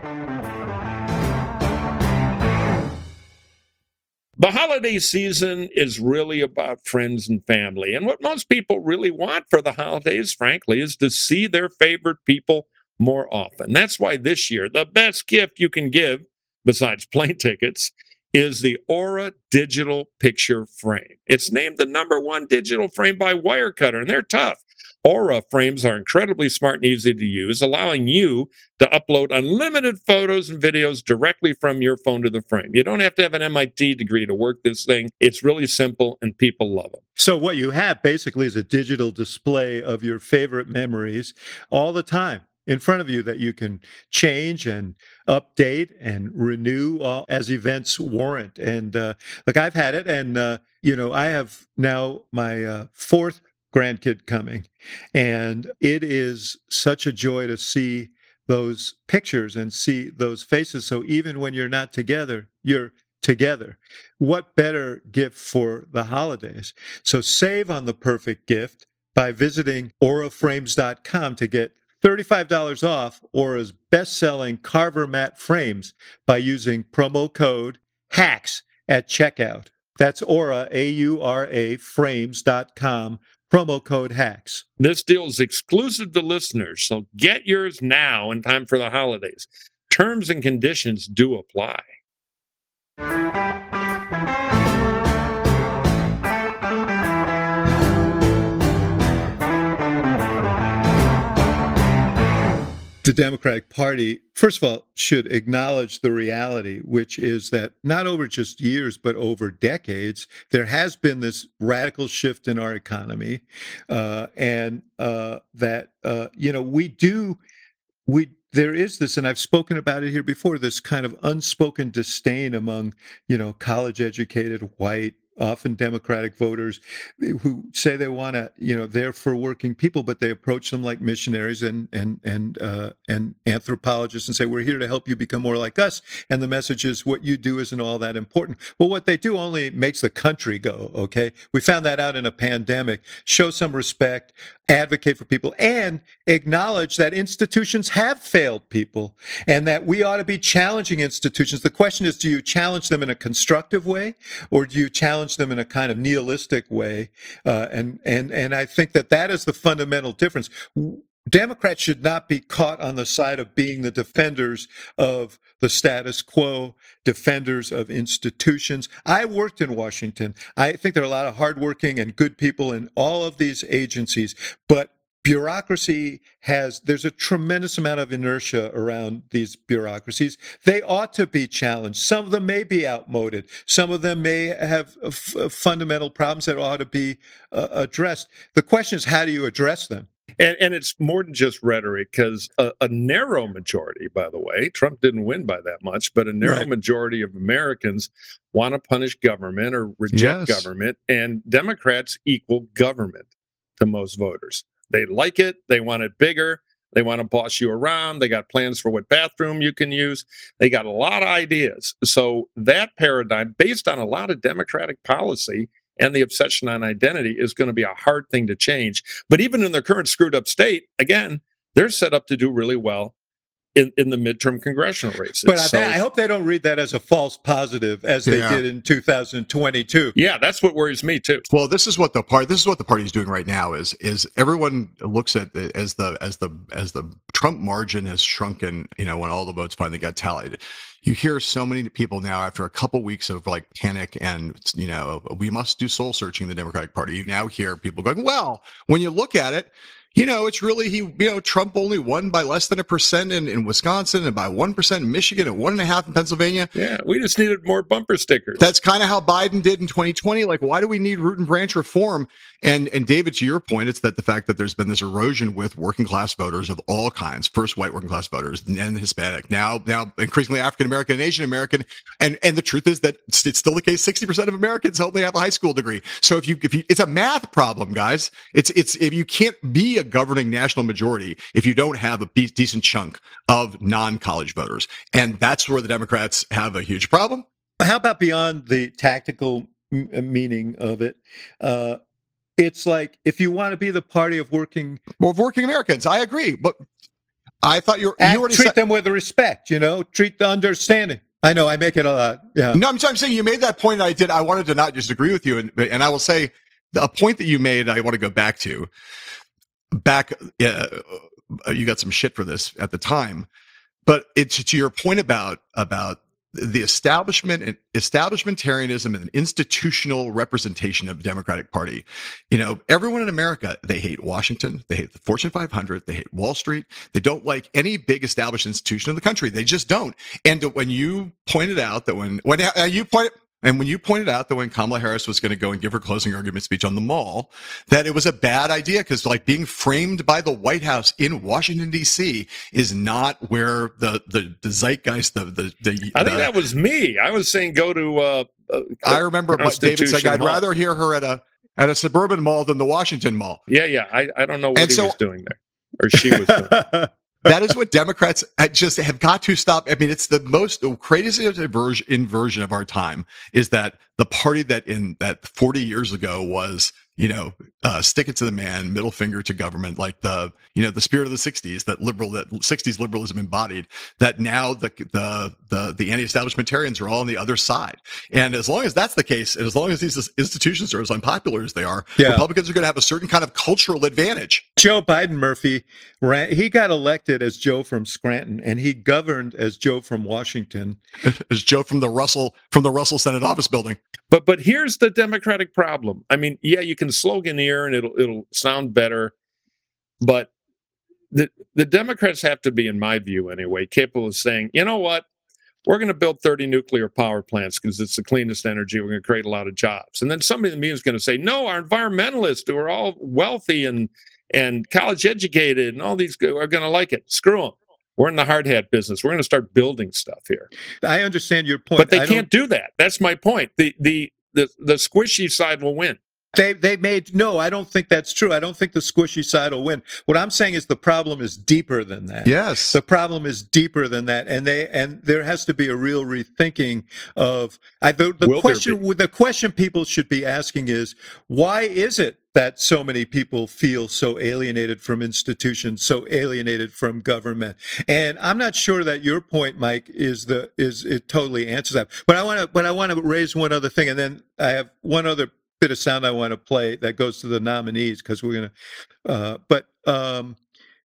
The holiday season is really about friends and family. And what most people really want for the holidays, frankly, is to see their favorite people more often. That's why this year, the best gift you can give, besides plane tickets, is the Aura digital picture frame. It's named the number one digital frame by Wirecutter, and they're tough. Aura frames are incredibly smart and easy to use, allowing you to upload unlimited photos and videos directly from your phone to the frame. You don't have to have an M I T degree to work this thing. It's really simple, and people love it. So what you have basically is a digital display of your favorite memories all the time in front of you that you can change and update and renew uh, as events warrant. And uh, look, I've had it, and uh, you know, I have now my uh, fourth grandkid coming, and it is such a joy to see those pictures and see those faces. So even when you're not together, you're together. What better gift for the holidays? So save on the perfect gift by visiting aura frames dot com to get thirty-five dollars off Aura's best-selling Carver matte frames by using promo code HACKS at checkout. That's Aura, A U R A, frames dot com, promo code HACKS. This deal is exclusive to listeners, so get yours now in time for the holidays. Terms and conditions do apply. The Democratic Party, first of all, should acknowledge the reality, which is that not over just years, but over decades, there has been this radical shift in our economy, uh, and uh, that, uh, you know, we do, we there is this, and I've spoken about it here before, this kind of unspoken disdain among, you know, college-educated, white, often Democratic voters who say they want to, you know, they're for working people, but they approach them like missionaries and and and uh, and anthropologists and say, we're here to help you become more like us. And the message is, what you do isn't all that important. Well, what they do only makes the country go, okay? We found that out in a pandemic. Show some respect, advocate for people, and acknowledge that institutions have failed people and that we ought to be challenging institutions. The question is, do you challenge them in a constructive way, or do you challenge them in a kind of nihilistic way? Uh, and and and I think that that is the fundamental difference. Democrats should not be caught on the side of being the defenders of the status quo, defenders of institutions. I worked in Washington. I think there are a lot of hardworking and good people in all of these agencies, but bureaucracy has, there's a tremendous amount of inertia around these bureaucracies. They ought to be challenged. Some of them may be outmoded. Some of them may have uh, f- fundamental problems that ought to be uh, addressed. The question is, how do you address them? And, and it's more than just rhetoric, because a, a narrow majority, by the way, Trump didn't win by that much, but a narrow right. majority of Americans want to punish government or reject yes. government, and Democrats equal government to most voters. They like it. They want it bigger. They want to boss you around. They got plans for what bathroom you can use. They got a lot of ideas. So that paradigm, based on a lot of Democratic policy and the obsession on identity, is going to be a hard thing to change. But even in their current screwed up state, again, they're set up to do really well in, in the midterm congressional races. But I, so, I hope they don't read that as a false positive, as they yeah. did in two thousand twenty-two. Yeah, that's what worries me too. Well, this is what the part. This is what the party is doing right now. Is is everyone looks at it as the as the as the Trump margin has shrunken. You know, when all the votes finally got tallied. You hear so many people now, after a couple weeks of like panic and, you know, we must do soul searching in the Democratic Party. You now hear people going, well, when you look at it, You know, it's really he. You know, Trump only won by less than a percent in, in Wisconsin and by one percent in Michigan and one and a half in Pennsylvania. Yeah, we just needed more bumper stickers. That's kind of how Biden did in twenty twenty. Like, why do we need root and branch reform? And and David, to your point, it's that the fact that there's been this erosion with working class voters of all kinds. First, white working class voters, then Hispanic. Now, now increasingly African American and Asian American. And and the truth is that it's still the case. Sixty percent of Americans only have a high school degree. So if you if you, it's a math problem, guys. It's it's if you can't be a governing national majority if you don't have a be- decent chunk of non-college voters, and that's where the Democrats have a huge problem. How about beyond the tactical m- meaning of it? Uh, it's like if you want to be the party of working, Well, of working Americans, I agree, but I thought you were, act, you already treat said, them with respect. You know, treat the understanding. I know I make it a lot. Yeah. No, I'm, I'm saying you made that point. I did. I wanted to not just agree with you, and and I will say a point that you made. I want to go back to. Back, uh, you got some shit for this at the time, but it's to your point about about the establishment and establishmentarianism and institutional representation of the Democratic Party. You know, everyone in America, they hate Washington, they hate the Fortune five hundred, they hate Wall Street, they don't like any big established institution in the country. They just don't. And when you pointed out that when when uh, you pointed. And when you pointed out that when Kamala Harris was going to go and give her closing argument speech on the Mall, that it was a bad idea because, like, being framed by the White House in Washington D C is not where the the, the zeitgeist, the the, the I think the, that was me. I was saying go to. Uh, uh, I remember what David said. I'd Hall. rather hear her at a at a suburban mall than the Washington Mall. Yeah, yeah. I, I don't know what And he so- was doing there, or she was doing. That is what Democrats just have got to stop. I mean, it's the most the craziest inversion, inversion of our time is that the party that in that forty years ago was, you know, uh, stick it to the man, middle finger to government, like the, you know, the spirit of the sixties, that liberal, that sixties liberalism embodied, that now the, the, the, the anti-establishmentarians are all on the other side. And as long as that's the case, and as long as these institutions are as unpopular as they are, Yeah. Republicans are going to have a certain kind of cultural advantage. Joe Biden, Murphy, ran, he got elected as Joe from Scranton, and he governed as Joe from Washington. As Joe from the Russell, from the Russell Senate office building. But but here's the Democratic problem. I mean, yeah, you can sloganeer and it'll it'll sound better, but the the Democrats have to be, in my view anyway, capable of saying, you know what, we're going to build thirty nuclear power plants because it's the cleanest energy. We're going to create a lot of jobs. And then somebody in the media is going to say, no, our environmentalists who are all wealthy and and college educated and all these are going to like it. Screw them. We're in the hard hat business. We're going to start building stuff here. I understand your point. But they I can't do that. That's my point. The the the the squishy side will win. They they made no. I don't think that's true. I don't think the squishy side will win. What I'm saying is the problem is deeper than that. Yes. The problem is deeper than that, and they and there has to be a real rethinking of. I, the the Will there question the question people should be asking is why is it that so many people feel so alienated from institutions, so alienated from government? And I'm not sure that your point, Mike, is the is it totally answers that. But I want to but I want to raise one other thing, and then I have one other bit of sound I want to play that goes to the nominees because we're gonna. Uh, but um,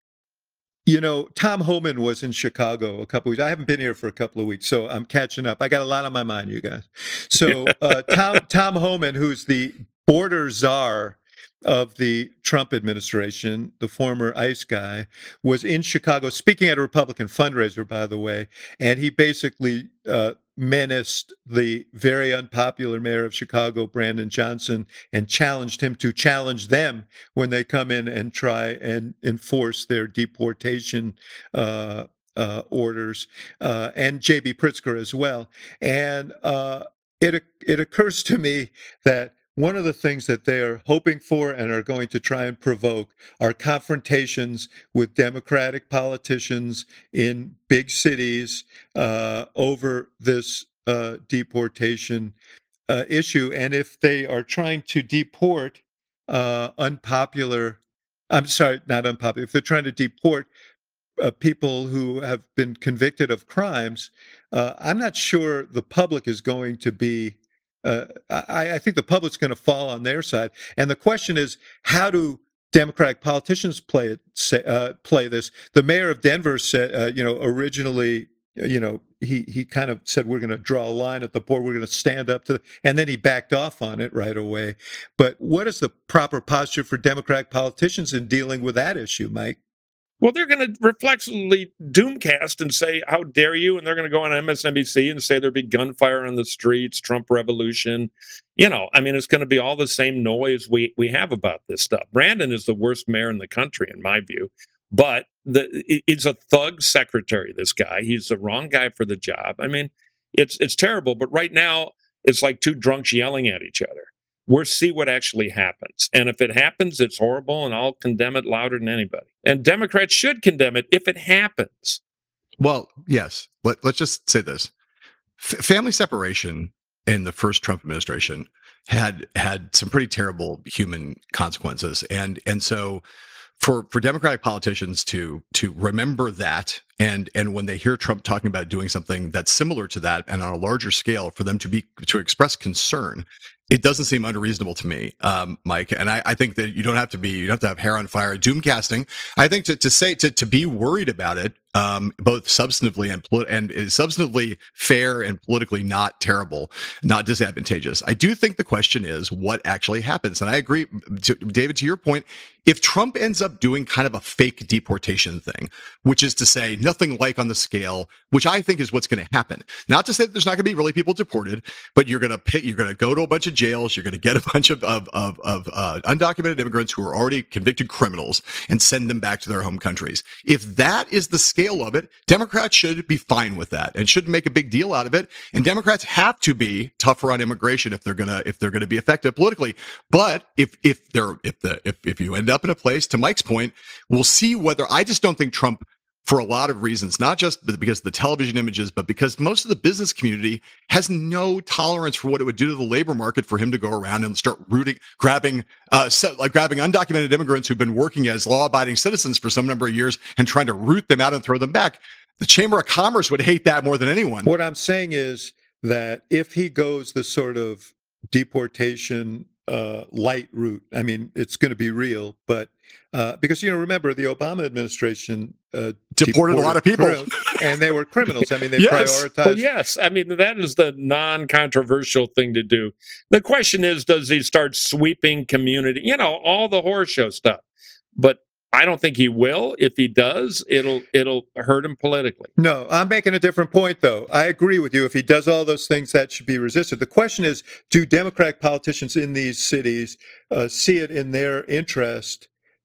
you know, Tom Homan was in Chicago a couple weeks. I haven't been here for a couple of weeks, so I'm catching up. I got a lot on my mind, you guys. So uh, Tom Tom Homan, who's the border czar of the Trump administration, the former ICE guy, was in Chicago speaking at a Republican fundraiser, by the way, and he basically uh, menaced the very unpopular mayor of Chicago, Brandon Johnson, and challenged him to challenge them when they come in and try and enforce their deportation uh, uh, orders, uh, and J B Pritzker as well. And uh, it it occurs to me that one of the things that they are hoping for and are going to try and provoke are confrontations with Democratic politicians in big cities uh, over this uh, deportation uh, issue. And if they are trying to deport uh, unpopular, I'm sorry, not unpopular, if they're trying to deport uh, people who have been convicted of crimes, uh, I'm not sure the public is going to be Uh, I, I think the public's going to fall on their side, and the question is, how do Democratic politicians play it? Say, uh, play this? The mayor of Denver said, uh, you know, originally you know, he he kind of said we're going to draw a line at the border, we're going to stand up to, the, and then he backed off on it right away. But what is the proper posture for Democratic politicians in dealing with that issue, Mike? Well, they're going to reflexively doomcast and say, how dare you? And they're going to go on M S N B C and say there'll be gunfire on the streets, Trump revolution. You know, I mean, it's going to be all the same noise we, we have about this stuff. Brandon is the worst mayor in the country, in my view. But the, he's a thug secretary, this guy. He's the wrong guy for the job. I mean, it's it's terrible. But right now, it's like two drunks yelling at each other. We'll see what actually happens. And if it happens, it's horrible, and I'll condemn it louder than anybody. And Democrats should condemn it if it happens. Well, yes. Let, let's just say this. F- family separation in the first Trump administration had had some pretty terrible human consequences. And and so for for Democratic politicians to to remember that, and and when they hear Trump talking about doing something that's similar to that and on a larger scale, for them to be to express concern, it doesn't seem unreasonable to me, um, Mike. And I, I think that you don't have to be, you don't have to have hair on fire, doomcasting. I think to, to say, to, to be worried about it, um, both substantively and, and is substantively fair and politically not terrible, not disadvantageous. I do think the question is what actually happens. And I agree, to, David, to your point, if Trump ends up doing kind of a fake deportation thing, which is to say nothing like on the scale, which I think is what's going to happen. Not to say that there's not going to be really people deported, but you're going to pay, you're going to go to a bunch of jails. You're going to get a bunch of of of, of uh, undocumented immigrants who are already convicted criminals and send them back to their home countries. If that is the scale of it, Democrats should be fine with that and shouldn't make a big deal out of it. And Democrats have to be tougher on immigration if they're gonna if they're gonna be effective politically. But if if they're if the if if you end up in a place, to Mike's point, we'll see whether. I just don't think Trump, for a lot of reasons, not just because of the television images, but because most of the business community has no tolerance for what it would do to the labor market for him to go around and start rooting, grabbing, uh, like grabbing undocumented immigrants who've been working as law-abiding citizens for some number of years and trying to root them out and throw them back. The Chamber of Commerce would hate that more than anyone. What I'm saying is that if he goes the sort of deportation uh, light route, I mean, it's going to be real, but uh, because, you know, remember the Obama administration uh, deported, deported a lot of people, and they were criminals. I mean, they yes. prioritized. Well, yes, I mean that is the non-controversial thing to do. The question is, does he start sweeping community? You know, all the horror show stuff. But I don't think he will. If he does, it'll it'll hurt him politically. No, I'm making a different point, though. I agree with you. If he does all those things, that should be resisted. The question is, do Democratic politicians in these cities uh, see it in their interest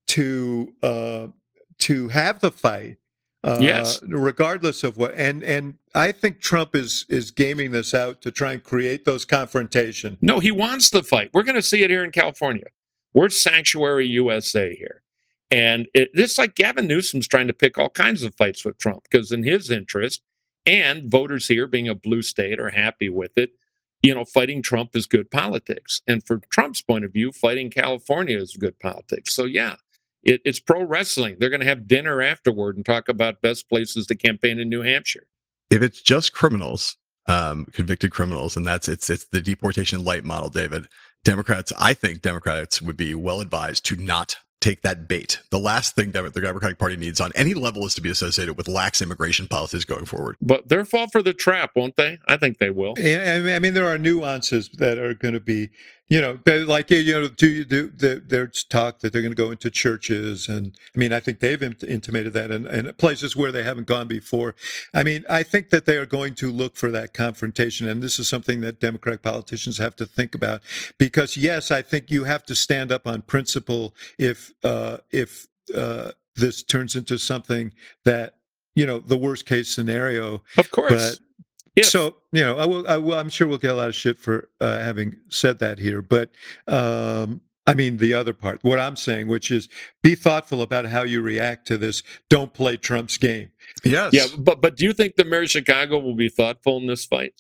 to uh, to have the fight? Uh, yes, regardless of what, and and I think Trump is is gaming this out to try and create those confrontation. No, he wants the fight. We're going to see it here in California. We're sanctuary U S A here. And it, it's like Gavin Newsom's trying to pick all kinds of fights with Trump because in his interest, and voters here being a blue state are happy with it, you know, fighting Trump is good politics. And from Trump's point of view, fighting California is good politics. So, yeah, it, it's pro wrestling. They're going to have dinner afterward and talk about best places to campaign in New Hampshire. If it's just criminals, um, convicted criminals, and that's it's it's the deportation light model, David, Democrats, I think Democrats would be well advised to not take that bait. The last thing that the Democratic Party needs on any level is to be associated with lax immigration policies going forward. But they'll fall for the trap, won't they? I think they will. I mean, there are nuances that are going to be, you know, like, you know, do, do, do there's talk that they're going to go into churches. And I mean, I think they've intimated that in, in places where they haven't gone before. I mean, I think that they are going to look for that confrontation. And this is something that Democratic politicians have to think about. Because, yes, I think you have to stand up on principle if, uh, if uh, this turns into something that, you know, the worst case scenario. Of course. But, If. So, you know, I will, I will, I'm sure we'll get a lot of shit for uh, having said that here. But um, I mean, the other part, what I'm saying, which is be thoughtful about how you react to this. Don't play Trump's game. Yes. Yeah. But, but do you think the mayor of Chicago will be thoughtful in this fight?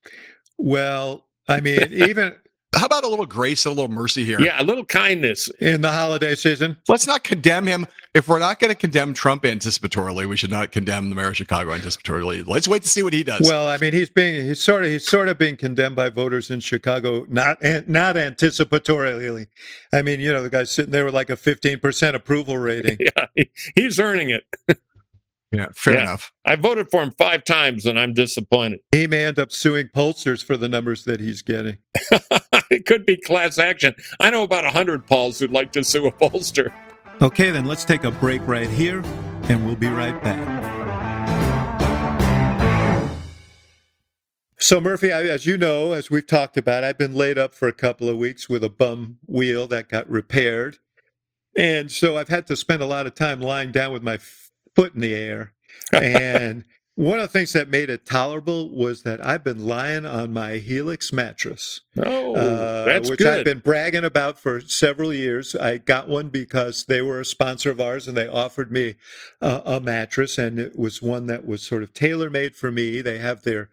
Well, I mean, even. How about a little grace, a little mercy here? Yeah, a little kindness. In the holiday season. Let's not condemn him. If we're not going to condemn Trump anticipatorily, we should not condemn the mayor of Chicago anticipatorily. Let's wait to see what he does. Well, I mean, he's being he's sort of he's sort of being condemned by voters in Chicago, not not anticipatorily. I mean, you know, the guy's sitting there with like a fifteen percent approval rating. Yeah, he's earning it. Yeah, fair Yeah. enough. I voted for him five times, and I'm disappointed. He may end up suing pollsters for the numbers that he's getting. It could be class action. I know about a hundred Pauls who'd like to sue a pollster. Okay, then let's take a break right here, and we'll be right back. So, Murphy, I, as you know, as we've talked about, I've been laid up for a couple of weeks with a bum wheel that got repaired. And so I've had to spend a lot of time lying down with my foot in the air. And one of the things that made it tolerable was that I've been lying on my Helix mattress. Oh, uh, that's which good. I've been bragging about for several years. I got one because they were a sponsor of ours and they offered me uh, a mattress, and it was one that was sort of tailor-made for me. They have their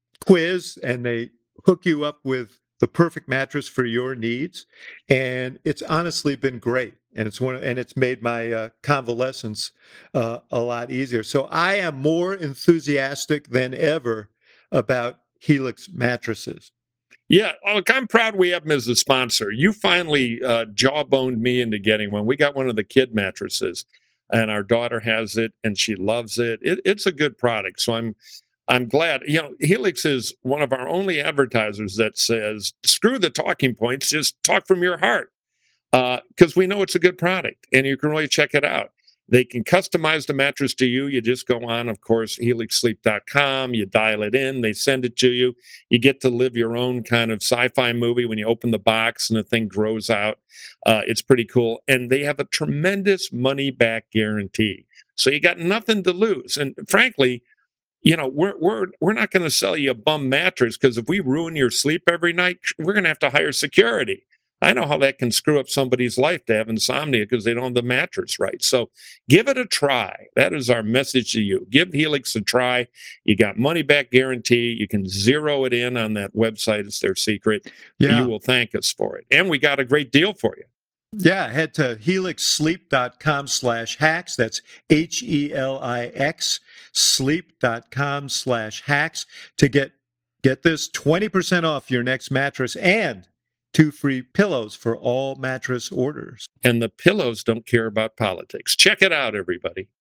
quiz and they hook you up with the perfect mattress for your needs, and it's honestly been great. And it's one, and it's made my uh, convalescence uh, a lot easier. So I am more enthusiastic than ever about Helix mattresses. Yeah, look, I'm proud we have him as a sponsor. You finally uh, jawboned me into getting one. We got one of the kid mattresses, and our daughter has it, and she loves it. it it's a good product, so I'm I'm glad. You know, Helix is one of our only advertisers that says, "Screw the talking points, just talk from your heart," because uh, we know it's a good product, and you can really check it out. They can customize the mattress to you. You just go on, of course, helix sleep dot com. You dial it in. They send it to you. You get to live your own kind of sci-fi movie when you open the box and the thing grows out. Uh, it's pretty cool. And they have a tremendous money-back guarantee. So you got nothing to lose. And frankly, you know, we're we're we're not going to sell you a bum mattress, because if we ruin your sleep every night, we're going to have to hire security. I know how that can screw up somebody's life to have insomnia because they don't have the mattress right. So give it a try. That is our message to you. Give Helix a try. You got money back guarantee. You can zero it in on that website. It's their secret. Yeah. You will thank us for it. And we got a great deal for you. Yeah, head to helix sleep dot com slash hacks. That's H E L I X, sleep dot com slash hacks to get, get this twenty percent off your next mattress and two free pillows for all mattress orders. And the pillows don't care about politics. Check it out, everybody.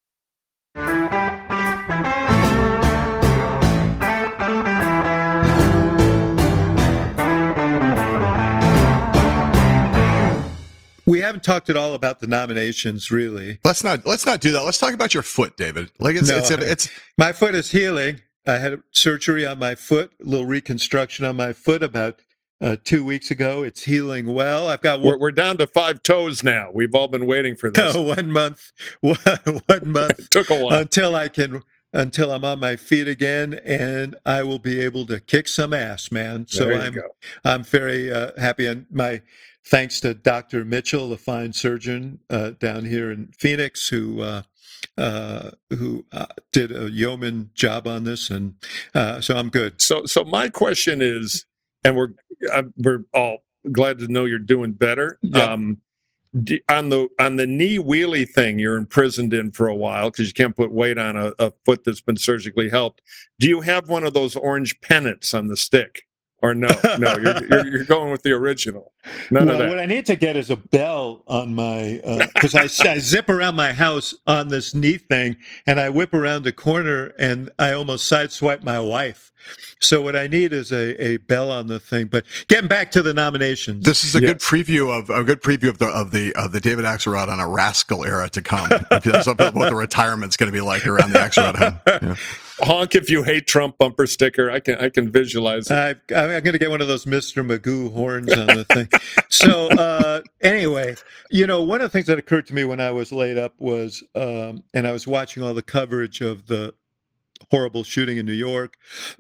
We haven't talked at all about the nominations, really. Let's not let's not do that. Let's talk about your foot, David. Like it's No, it's, it's, it's my foot is healing. I had surgery on my foot, a little reconstruction on my foot about uh, two weeks ago. It's healing well. I've got We're, one, we're down to five toes now. We've all been waiting for this. one month, one, one month It took a while. until I can, until I'm on my feet again, and I will be able to kick some ass, man. So There you I'm, go. I'm very uh, happy, and my thanks to Doctor Mitchell, the fine surgeon uh, down here in Phoenix, who uh, uh, who uh, did a yeoman job on this, and uh, so I'm good. So, so my question is, and we're uh, we're all glad to know you're doing better. Yeah. Um, do, on the on the knee wheelie thing, you're imprisoned in for a while because you can't put weight on a, a foot that's been surgically helped. Do you have one of those orange pennants on the stick? Or no, no, you're, you're you're going with the original. None well, of that. What I need to get is a bell on my, because uh, I, I zip around my house on this knee thing, and I whip around the corner, and I almost sideswipe my wife. So what I need is a, a bell on the thing. But getting back to the nominations, this is a Yeah. good preview of a good preview of the of the of the David Axelrod on a Rascal era to come. That's what the retirement's going to be like around the Axelrod home. Yeah. Honk if you hate Trump bumper sticker. I can I can visualize it. I, I'm going to get one of those Mister Magoo horns on the thing. So uh, anyway, you know, one of the things that occurred to me when I was laid up was, um, and I was watching all the coverage of the horrible shooting in New York,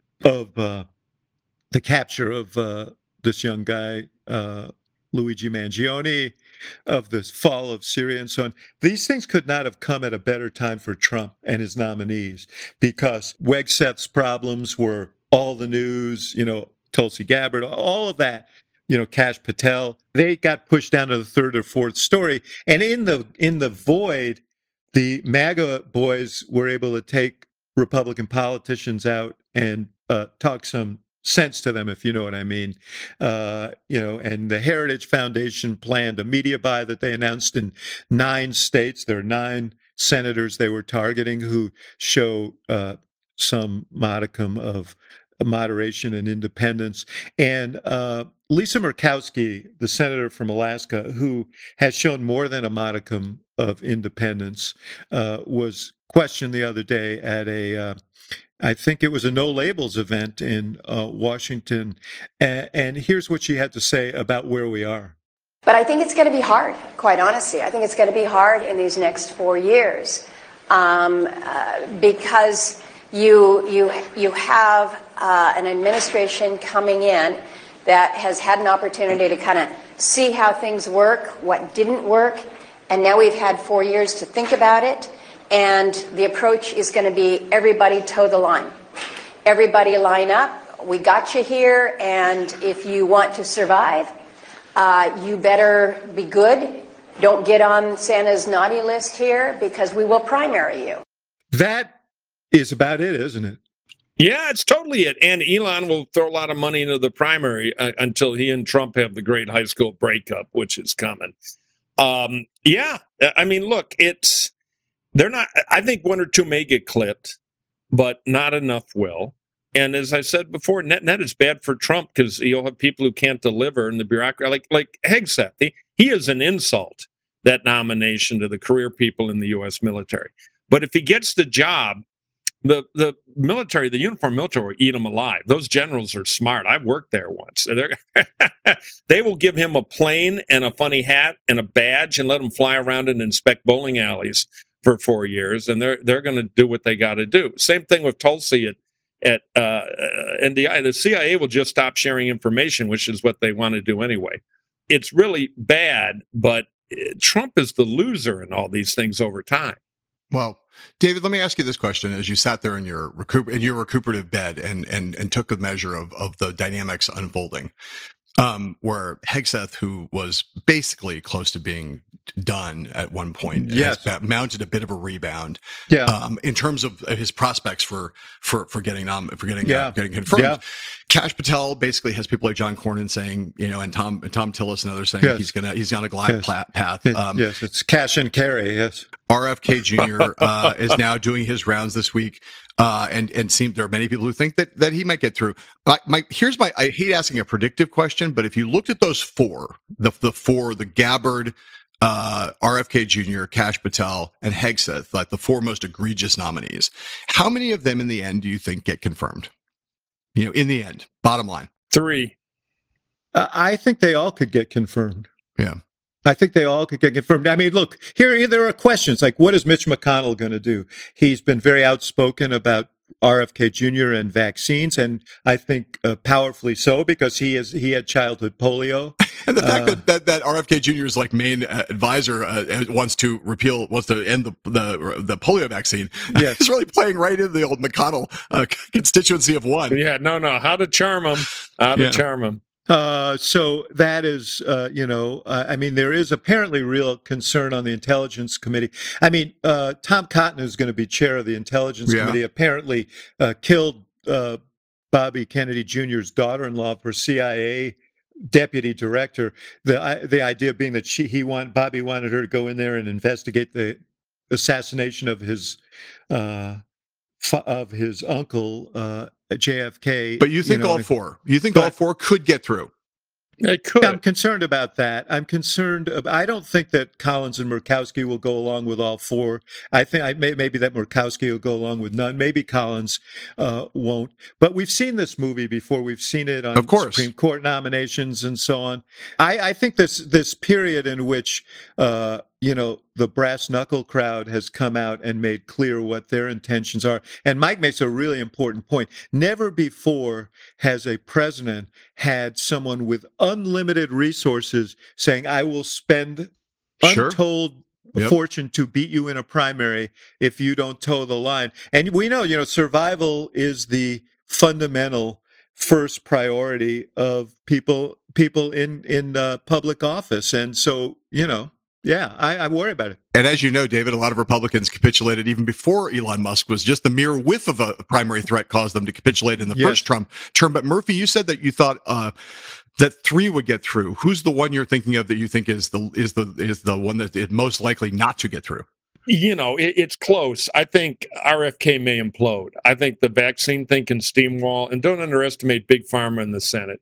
of uh, the capture of uh, this young guy, uh, Luigi Mangione, of the fall of Syria and so on. These things could not have come at a better time for Trump and his nominees, because Wegseth's problems were all the news, you know, Tulsi Gabbard, all of that, you know, Kash Patel, they got pushed down to the third or fourth story. And in the in the void, the MAGA boys were able to take Republican politicians out and uh, talk some sense to them, if you know what I mean. Uh, you know, and the Heritage Foundation planned a media buy that they announced in nine states. There are nine senators they were targeting who show uh, some modicum of moderation and independence. And uh, Lisa Murkowski, the senator from Alaska, who has shown more than a modicum of independence, uh, was questioned the other day at a, uh, I think it was a No Labels event in uh, Washington. And, and here's what she had to say about where we are. But I think it's going to be hard, quite honestly. I think it's going to be hard in these next four years um, uh, because you you you have uh, an administration coming in that has had an opportunity to kind of see how things work, what didn't work, and now we've had four years to think about it. And the approach is going to be everybody toe the line, everybody line up. We got you here, and if you want to survive, Uh, you better be good. Don't get on Santa's naughty list here because we will primary you. That is about it, isn't it? Yeah, it's totally it. And Elon will throw a lot of money into the primary uh, until he and Trump have the great high school breakup, which is coming. Um, yeah, I mean, look, it's they're not. I think one or two may get clipped, but not enough will. And as I said before, net net is bad for Trump because you'll have people who can't deliver in the bureaucracy. Like like Hegseth, he, he is an insult, that nomination to the career people in the U S military. But if he gets the job, the the military, the uniformed military will eat him alive. Those generals are smart. I worked there once. They will give him a plane and a funny hat and a badge and let him fly around and inspect bowling alleys for four years. And they're they're going to do what they got to do. Same thing with Tulsi at At uh, N D I, the C I A will just stop sharing information, which is what they want to do anyway. It's really bad, but Trump is the loser in all these things over time. Well, David, let me ask you this question: as you sat there in your recoup- in your recuperative bed and and and took a measure of of the dynamics unfolding, um, where Hegseth, who was basically close to being done at one point, yes, has mounted a bit of a rebound. Yeah. Um, in terms of his prospects for for for getting um for getting yeah. uh, getting confirmed. Yeah. Kash Patel basically has people like John Cornyn saying, you know, and Tom and Tom Tillis and others saying yes. he's gonna he's on a glide yes. pla- path. It, Um, yes, it's cash and carry. Yes. R F K Junior uh, is now doing his rounds this week, uh, and and seem there are many people who think that that he might get through. My, my here's my I hate asking a predictive question, but if you looked at those four, the the four, the Gabbard, uh, R F K Junior, Kash Patel, and Hegseth, like the four most egregious nominees, how many of them in the end do you think get confirmed? You know, in the end, bottom line, Three. Uh, I think they all could get confirmed. yeah. I think they all could get confirmed. I mean, look, here there are questions like, what is Mitch McConnell going to do? He's been very outspoken about R F K Junior and vaccines, and I think uh, powerfully so because he is he had childhood polio. And the fact Uh, that, that that R F K Junior's like main uh, advisor uh, wants to repeal, wants to end the the, the polio vaccine. Yes. He's really playing right into the old McConnell uh, constituency of one. Yeah, no, no. How to charm him? How to Yeah. charm him? Uh, so that is, uh, you know, uh, I mean, there is apparently real concern on the Intelligence Committee. I mean, uh, Tom Cotton, who's going to be chair of the Intelligence Yeah. Committee, apparently uh, killed uh, Bobby Kennedy Junior's daughter-in-law for C I A deputy director. The I, the idea being that she he want Bobby wanted her to go in there and investigate the assassination of his uh, f- of his uncle. Uh, J F K. But you think know, all four? You think but- all four could get through? It could. I'm concerned about that. I'm concerned. Ab- I don't think that Collins and Murkowski will go along with all four. I think I may, maybe that Murkowski will go along with none. Maybe Collins uh, won't. But we've seen this movie before. We've seen it on Of course. Supreme Court nominations and so on. I, I think this this period in which uh, you know the brass knuckle crowd has come out and made clear what their intentions are. And Mike makes a really important point. Never before has a president had someone with unlimited resources saying, I will spend Sure. untold Yep. fortune to beat you in a primary if you don't toe the line. And we know, you know, survival is the fundamental first priority of people people in in uh, public office. And so, you know, yeah, I, I worry about it. And as you know, David, a lot of Republicans capitulated even before Elon Musk was just the mere whiff of a primary threat caused them to capitulate in the Yes. first Trump term. But Murphy, you said that you thought uh, that three would get through. Who's the one you're thinking of that you think is the is the is the one that is most likely not to get through? you know, it, it's close. I think R F K may implode. I think the vaccine thing can steamwall, and don't underestimate big pharma in the Senate.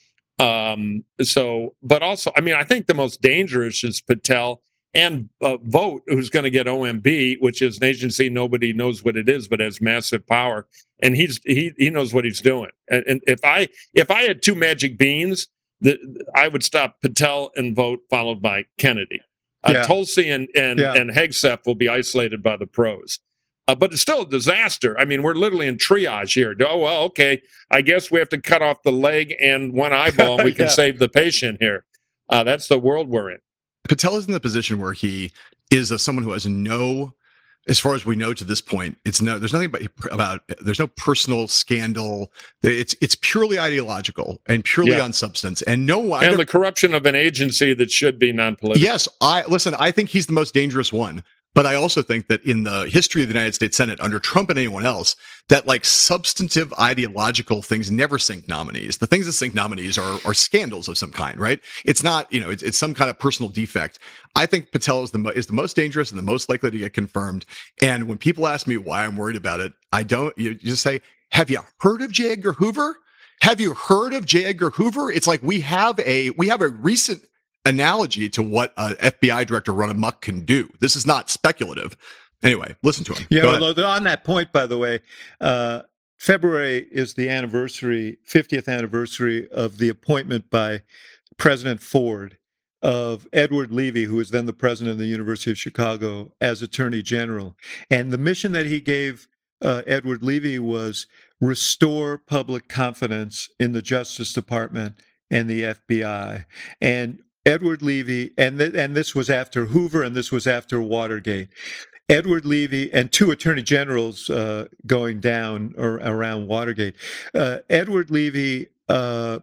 Um, so, but also, I mean, I think the most dangerous is Patel and uh, Vote, who's going to get O M B, which is an agency nobody knows what it is, but has massive power, and he's he he knows what he's doing. And, and if I if I had two magic beans, the, I would stop Patel and Vote, followed by Kennedy. Uh, Yeah. Tulsi and and Yeah. and Hegseth will be isolated by the pros. Uh, but it's still a disaster. I mean, we're literally in triage here. Oh, well, okay. I guess we have to cut off the leg and one eyeball and we can Yeah. save the patient here. Uh, that's the world we're in. Patel is in the position where he is a, someone who has no, as far as we know to this point, it's no, there's nothing about, about there's no personal scandal. It's it's purely ideological and purely Yeah. on substance. And no one, And the corruption of an agency that should be non-political. yes, I listen, I think he's the most dangerous one. But I also think that in the history of the United States Senate, under Trump and anyone else, that like substantive ideological things never sink nominees. The things that sink nominees are are scandals of some kind, right? It's not, you know, it's, it's some kind of personal defect. I think Patel is the mo- is the most dangerous and the most likely to get confirmed. And when people ask me why I'm worried about it, I don't. You just say, "Have you heard of J. Edgar Hoover? Have you heard of J. Edgar Hoover?" It's like we have a we have a recent analogy to what an F B I director run amok can do. This is not speculative. Anyway, listen to him. Yeah, Go ahead. although on that point, by the way, uh, February is the anniversary, fiftieth anniversary of the appointment by President Ford of Edward Levy, who was then the president of the University of Chicago, as Attorney General. And the mission that he gave uh, Edward Levy was restore public confidence in the Justice Department and the F B I. And Edward Levy, and th- and this was after Hoover, and this was after Watergate. Edward Levy and two attorney generals uh, going down or around Watergate. Uh, Edward Levy uh,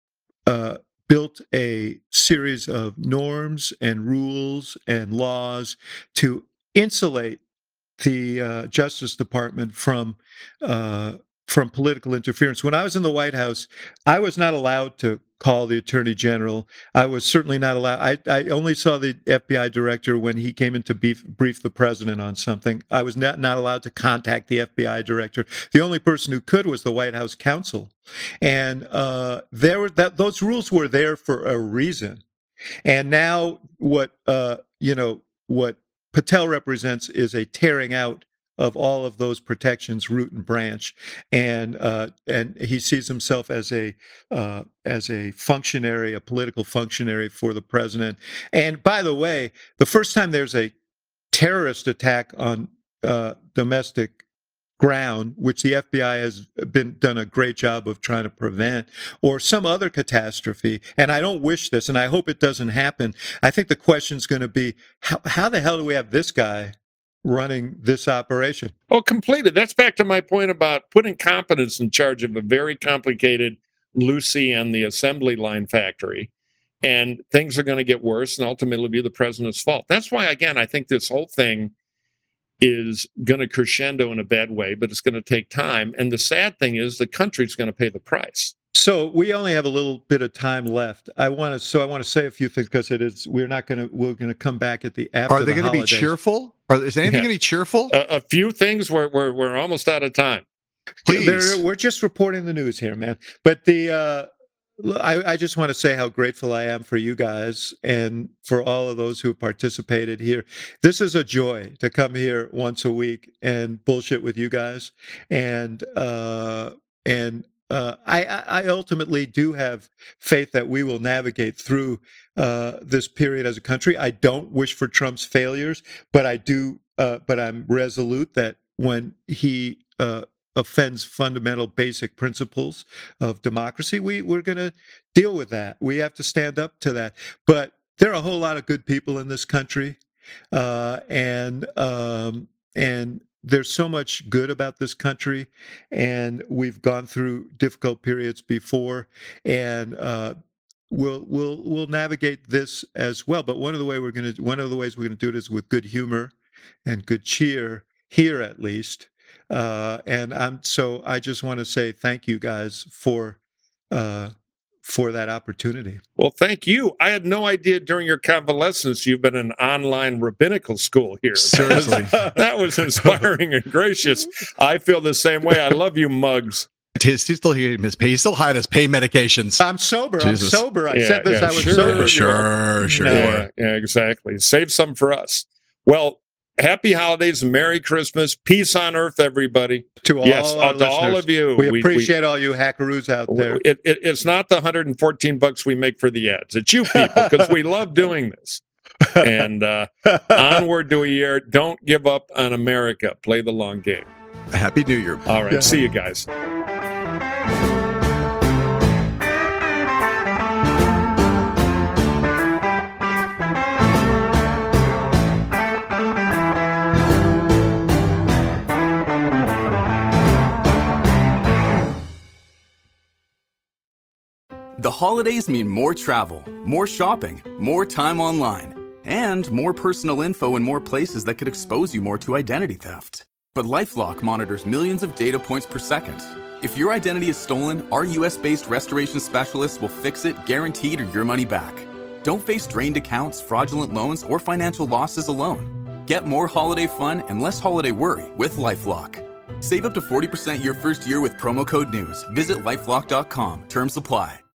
uh, built a series of norms and rules and laws to insulate the uh, Justice Department from uh, from political interference. When I was in the White House, I was not allowed to call the Attorney General. I was certainly not allowed. I, I only saw the F B I director when he came in to brief, brief the president on something. I was not, not allowed to contact the F B I director. The only person who could was the White House counsel. And uh, there were that those rules were there for a reason. And now what, uh, you know, what Patel represents is a tearing out of all of those protections, root and branch, and uh, and he sees himself as a uh, as a functionary, a political functionary for the president. And by the way, the first time there's a terrorist attack on uh, domestic ground, which the F B I has been done a great job of trying to prevent, or some other catastrophe. And I don't wish this, and I hope it doesn't happen. I think the question's going to be, how, how the hell do we have this guy running this operation? Oh, completely. That's back to my point about putting competence in charge of a very complicated Lucy and the assembly line factory. And things are going to get worse and ultimately be the president's fault. That's why, again, I think this whole thing is going to crescendo in a bad way, but it's going to take time. And the sad thing is the country's going to pay the price. So we only have a little bit of time left. I want to, so I want to say a few things because it is, we're not going to, we're going to come back at the after Are they the going to be holidays. cheerful? Are, is anything Yeah. going to be cheerful? A, a few things we're, we're, we're almost out of time. Please. There- we're just reporting the news here, man. But the uh, I, I just want to say how grateful I am for you guys and for all of those who participated here. This is a joy to come here once a week and bullshit with you guys. And uh, and uh, I, I ultimately do have faith that we will navigate through uh, this period as a country. I don't wish for Trump's failures, but I do. Uh, but I'm resolute that when he uh, offends fundamental basic principles of democracy, we, we're going to deal with that. We have to stand up to that. But there are a whole lot of good people in this country. Uh, and um, and there's so much good about this country. And we've gone through difficult periods before. And uh, we'll we'll we'll navigate this as well. But one of the way we're going to one of the ways we're going to do it is with good humor and good cheer, here at least. Uh, and I'm so I just want to say thank you guys for uh, for that opportunity. Well, thank you. I had no idea during your convalescence you've been in online rabbinical school here. Seriously. That was inspiring and gracious. I feel the same way. I love you, Muggs. He's, he's still getting his pay. He's still hiding his pain medications. I'm sober. Jesus. I'm sober. I Yeah, said this. yeah, I was sure, sober. Sure, sure. Yeah, yeah, exactly. Save some for us. Well, happy holidays, Merry Christmas, peace on earth, everybody. To all yes, our uh, to all listeners. of you. We appreciate all you hackaroos out there. It, it, it's not the one hundred fourteen bucks we make for the ads. It's you people because we love doing this. And uh, onward to a year. Don't give up on America. Play the long game. Happy New Year. All right. Yeah. See you guys. The holidays mean more travel, more shopping, more time online, and more personal info in more places that could expose you more to identity theft. But LifeLock monitors millions of data points per second. If your identity is stolen, our U S-based restoration specialists will fix it, guaranteed, or your money back. Don't face drained accounts, fraudulent loans, or financial losses alone. Get more holiday fun and less holiday worry with LifeLock. Save up to forty percent your first year with promo code NEWS. Visit lifelock dot com. Terms apply.